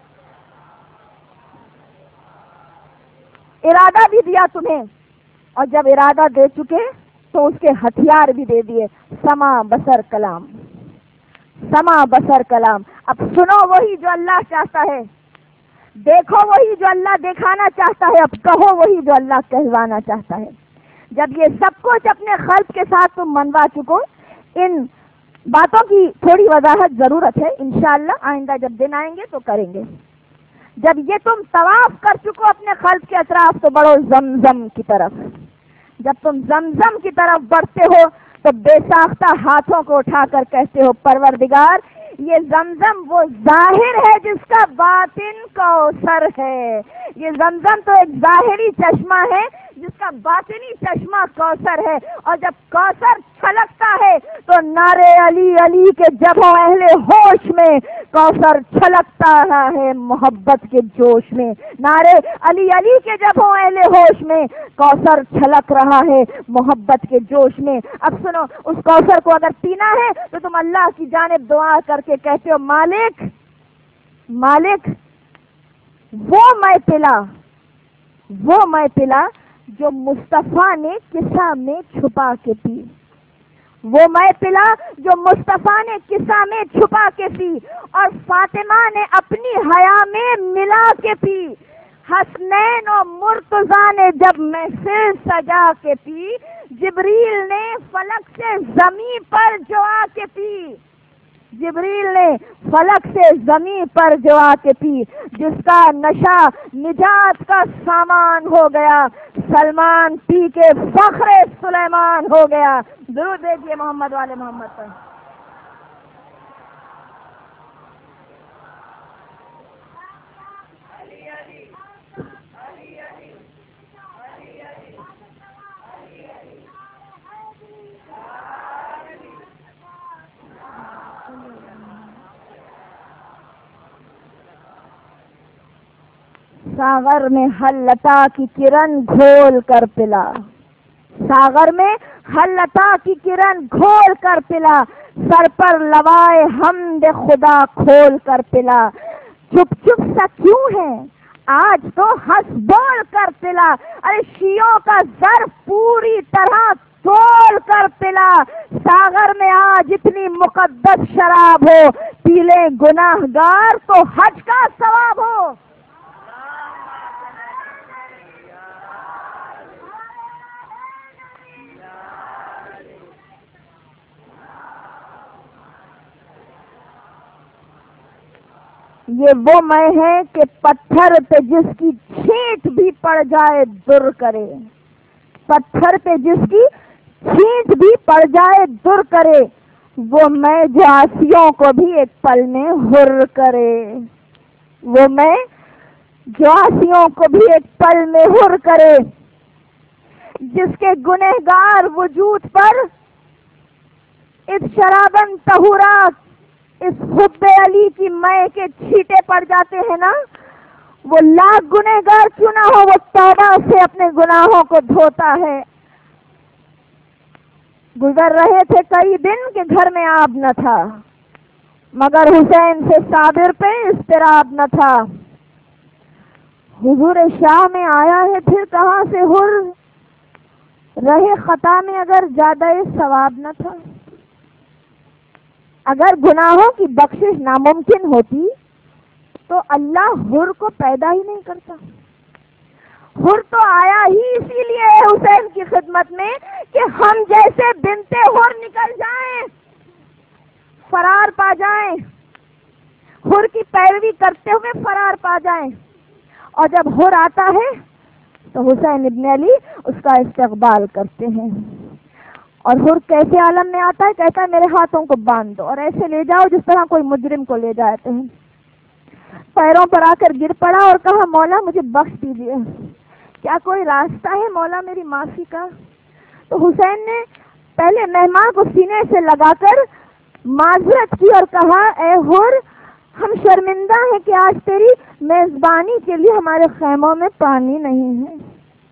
ارادہ بھی دیا تمہیں، اور جب ارادہ دے چکے تو اس کے ہتھیار بھی دے دیے. سما بصر کلام، سما بصر کلام. اب سنو وہی جو اللہ چاہتا ہے، دیکھو وہی جو اللہ دکھانا چاہتا ہے، اب کہو وہی جو اللہ کہوانا چاہتا ہے. جب یہ سب کچھ اپنے خلق کے ساتھ تم منوا چکو، ان باتوں کی تھوڑی وضاحت ضرورت ہے، انشاءاللہ آئندہ جب دن آئیں گے تو کریں گے. جب یہ تم طواف کر چکو اپنے خلق کے اطراف تو بڑھو زمزم کی طرف. جب تم زمزم کی طرف بڑھتے ہو تو بے ساختہ ہاتھوں کو اٹھا کر کہتے ہو پروردگار یہ زمزم وہ ظاہر ہے جس کا باطن کوثر ہے. یہ زمزم تو ایک ظاہری چشمہ ہے جس کا باطنی چشمہ کوثر ہے. اور جب کوثر چھلکتا ہے تو نعرے علی علی کے جب اہل ہوش میں کوثر چھلکتا رہا ہے محبت کے جوش میں. نعرے علی علی کے جب اہل ہوش میں کوثر چھلک رہا ہے محبت کے جوش میں. اب سنو، اس کوثر کو اگر پینا ہے تو تم اللہ کی جانب دعا کر کے کہتے ہو مالک مالک وہ میں پلا وہ میں پلا جو مصطفیٰ نے قصہ میں چھپا کے پی. وہ میں پلا جو مصطفیٰ نے قصہ میں چھپا کے پی اور فاطمہ نے اپنی حیا میں ملا کے پی. حسنین و مرتضیٰ نے جب محفل سجا کے پی، جبریل نے فلک سے زمین پر جو آ کے پی. جبریل نے فلک سے زمین پر جو آ کے پی، جس کا نشہ نجات کا سامان ہو گیا. سلمان پی کے فخر سلیمان ہو گیا. درود دیجیے محمد والے محمد پر. ساغر میں حلتا کی کرن گھول کر پلا. ساغر میں حلتا کی کرن گھول کر پلا. سر پر لوائے حمد خدا کھول کر پلا. چپ چپ سا کیوں ہے آج تو ہنس بول کر پلا. ارے شیعوں کا زر پوری طرح تول کر پلا. ساغر میں آج اتنی مقدس شراب ہو، پیلے گناہ گار تو حج کا ثواب ہو. یہ وہ میں ہے کہ پتھر پہ جس کی چھینٹ بھی پڑ جائے در کرے. پتھر پہ جس کی چھینٹ بھی پڑ جائے در کرے. وہ میں جو عاصیوں کو بھی ایک پل میں حر کرے. وہ میں جو عاصیوں کو بھی ایک پل میں حر کرے. جس کے گنہگار وجود پر اس شرابن طہورات، اس حب علی کی مے کے چھیٹے پڑ جاتے ہیں نا، وہ لاکھ گنہگار کیوں نہ ہو، وہ توبہ سے اپنے گناہوں کو دھوتا ہے۔ گزر رہے تھے کئی دن کہ گھر میں آب نہ تھا، مگر حسین سے صابر پہ اضطراب نہ تھا۔ حضور شاہ میں آیا ہے پھر کہاں سے حر، رہے خطا میں اگر زیادہ ثواب نہ تھا۔ اگر گناہوں کی بخشش ناممکن ہوتی تو اللہ حر کو پیدا ہی نہیں کرتا۔ حر تو آیا ہی اسی لیے ہے حسین کی خدمت میں کہ ہم جیسے بنتے حر نکل جائیں، فرار پا جائیں، حر کی پیروی کرتے ہوئے فرار پا جائیں۔ اور جب حر آتا ہے تو حسین ابن علی اس کا استقبال کرتے ہیں۔ اور حر کیسے عالم میں آتا ہے؟ کہتا ہے میرے ہاتھوں کو باندھ دو اور ایسے لے جاؤ جس طرح کوئی مجرم کو لے جاتے ہیں۔ پیروں پر آ کر گر پڑا اور کہا مولا مجھے بخش دیجیے، کیا کوئی راستہ ہے مولا میری معافی کا؟ تو حسین نے پہلے مہمان کو سینے سے لگا کر معذرت کی اور کہا اے حر، ہم شرمندہ ہیں کہ آج تیری میزبانی کے لیے ہمارے خیموں میں پانی نہیں ہے۔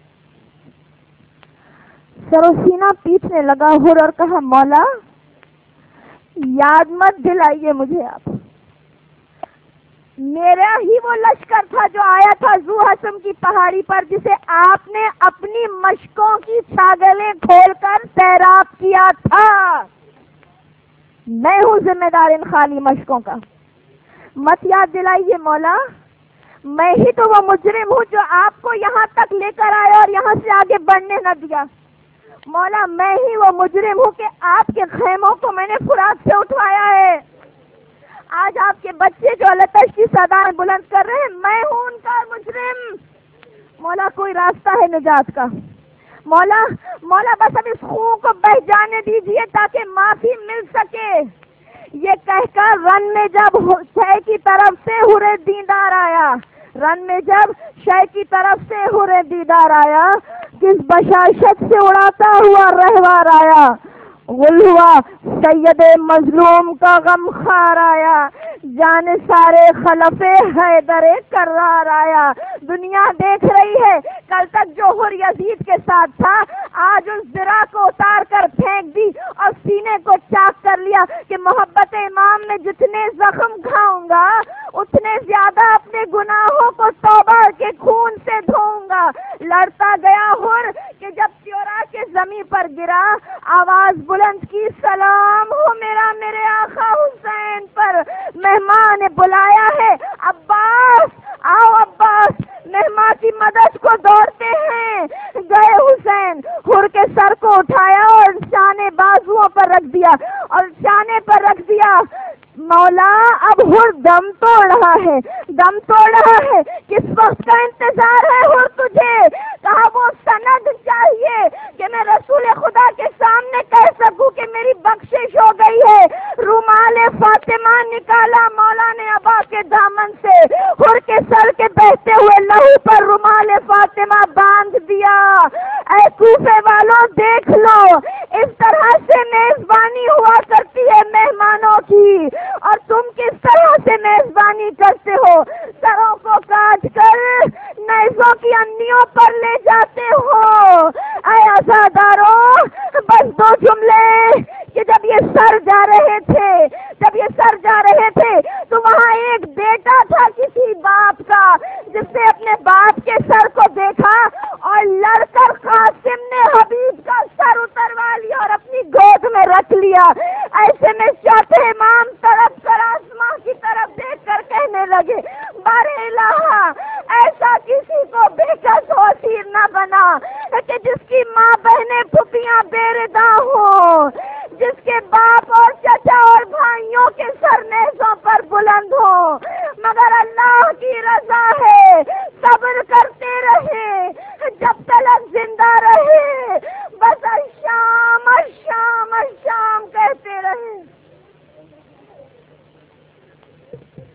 سر و سینہ پیٹنے لگا حر اور کہا مولا یاد مت دلائیے مجھے آپ، میرا ہی وہ لشکر تھا جو آیا تھا ذو حسم کی پہاڑی پر، جسے آپ نے اپنی مشکوں کی چھاگلیں کھول کر سیراب کیا تھا۔ میں ہوں ذمہ دار ان خالی مشکوں کا، مت یاد دلائیے مولا، میں ہی تو وہ مجرم ہوں جو آپ کو یہاں تک لے کر آیا اور یہاں سے آگے بڑھنے نہ دیا۔ مولا میں ہی وہ مجرم ہوں کہ آپ کے خیموں کو میں نے فرات سے اٹھوایا ہے۔ آج آپ کے بچے جو لتش کی صدائیں بلند کر رہے ہیں، میں ہوں ان کا مجرم۔ مولا کوئی راستہ ہے نجات کا؟ مولا مولا بس اب اس خون کو بہہ جانے دیجیے تاکہ معافی مل سکے۔ یہ کہہ کر رن میں جب شے کی طرف سے حر دیدار آیا، رن میں جب شے کی طرف سے حر دیدار آیا، کس بشاشت سے اڑاتا ہوا رہوار آیا، غل ہوا سید مظلوم کا غم خار آیا، جان سارے خلف حیدر کرار آیا۔ دنیا دیکھ رہی ہے کل تک جو حر یزید کے ساتھ تھا، آج اس ذرا کو اتار کر پھینک دی اور سینے کو چاک کر لیا کہ محبت امام میں جتنے زخم کھاؤں گا اتنے زیادہ اپنے گناہوں کو توبہ کے خون سے دھوؤں گا۔ لڑتا گیا حر کہ جب چورا کے زمین پر گرا، آواز بلند کی سلام ہو میرا میرے آقا حسین پر، مہمان نے بلایا ہے عباس، آؤ عباس، مہمان کی مدد کو دوڑتے ہیں۔ گئے حسین، حر کے سر کو اٹھایا اور شانے بازوؤں پر رکھ دیا اور شانے پر رکھ دیا۔ مولا اب حر دم توڑ رہا ہے، دم توڑ رہا ہے، کس وقت کا انتظار ہے حر تجھے؟ کہا وہ سند چاہیے کہ میں رسول خدا کے سامنے کہہ سکوں کہ میری بخشش ہو گئی ہے۔ رومال فاطمہ نکالا مولا نے ابا کے دامن سے، حر کے سر کے بہتے ہوئے لہو پر رومال فاطمہ باندھ دیا۔ اے کوفے والوں دیکھ لو، اس طرح سے میزبانی ہوا کرتی ہے مہمانوں کی، اور تم کس طرح سے میزبانی کرتے ہو؟ سروں کو کاٹ کر نیزوں کی انیوں پر لے جاتے ہو۔ اے عزاداروں، بس دو جملے کہ جب یہ سر جا رہے تھے جب یہ سر جا رہے تھے تو وہاں ایک بیٹا تھا کسی باپ کا، جس نے اپنے باپ کے سر کو دیکھا اور لڑ کر قاسم نے حبیب کا سر اتروا لیا اور اپنی گود میں رکھ لیا۔ ایسے میں چوتھے امام تڑپ کر آسمان کی طرف دیکھ کر کہنے لگے بارے الہ، ایسا کسی کو بے کس و اسیر نہ بنا کہ جس کی ماں بہنیں پھپھیاں بے ردا ہوں، جس کے باپ اور چچا اور بھائیوں کے سر نیزوں پر بلند ہوں، مگر اللہ کی رضا ہے، صبر کرتے رہے جب تلک زندہ رہے،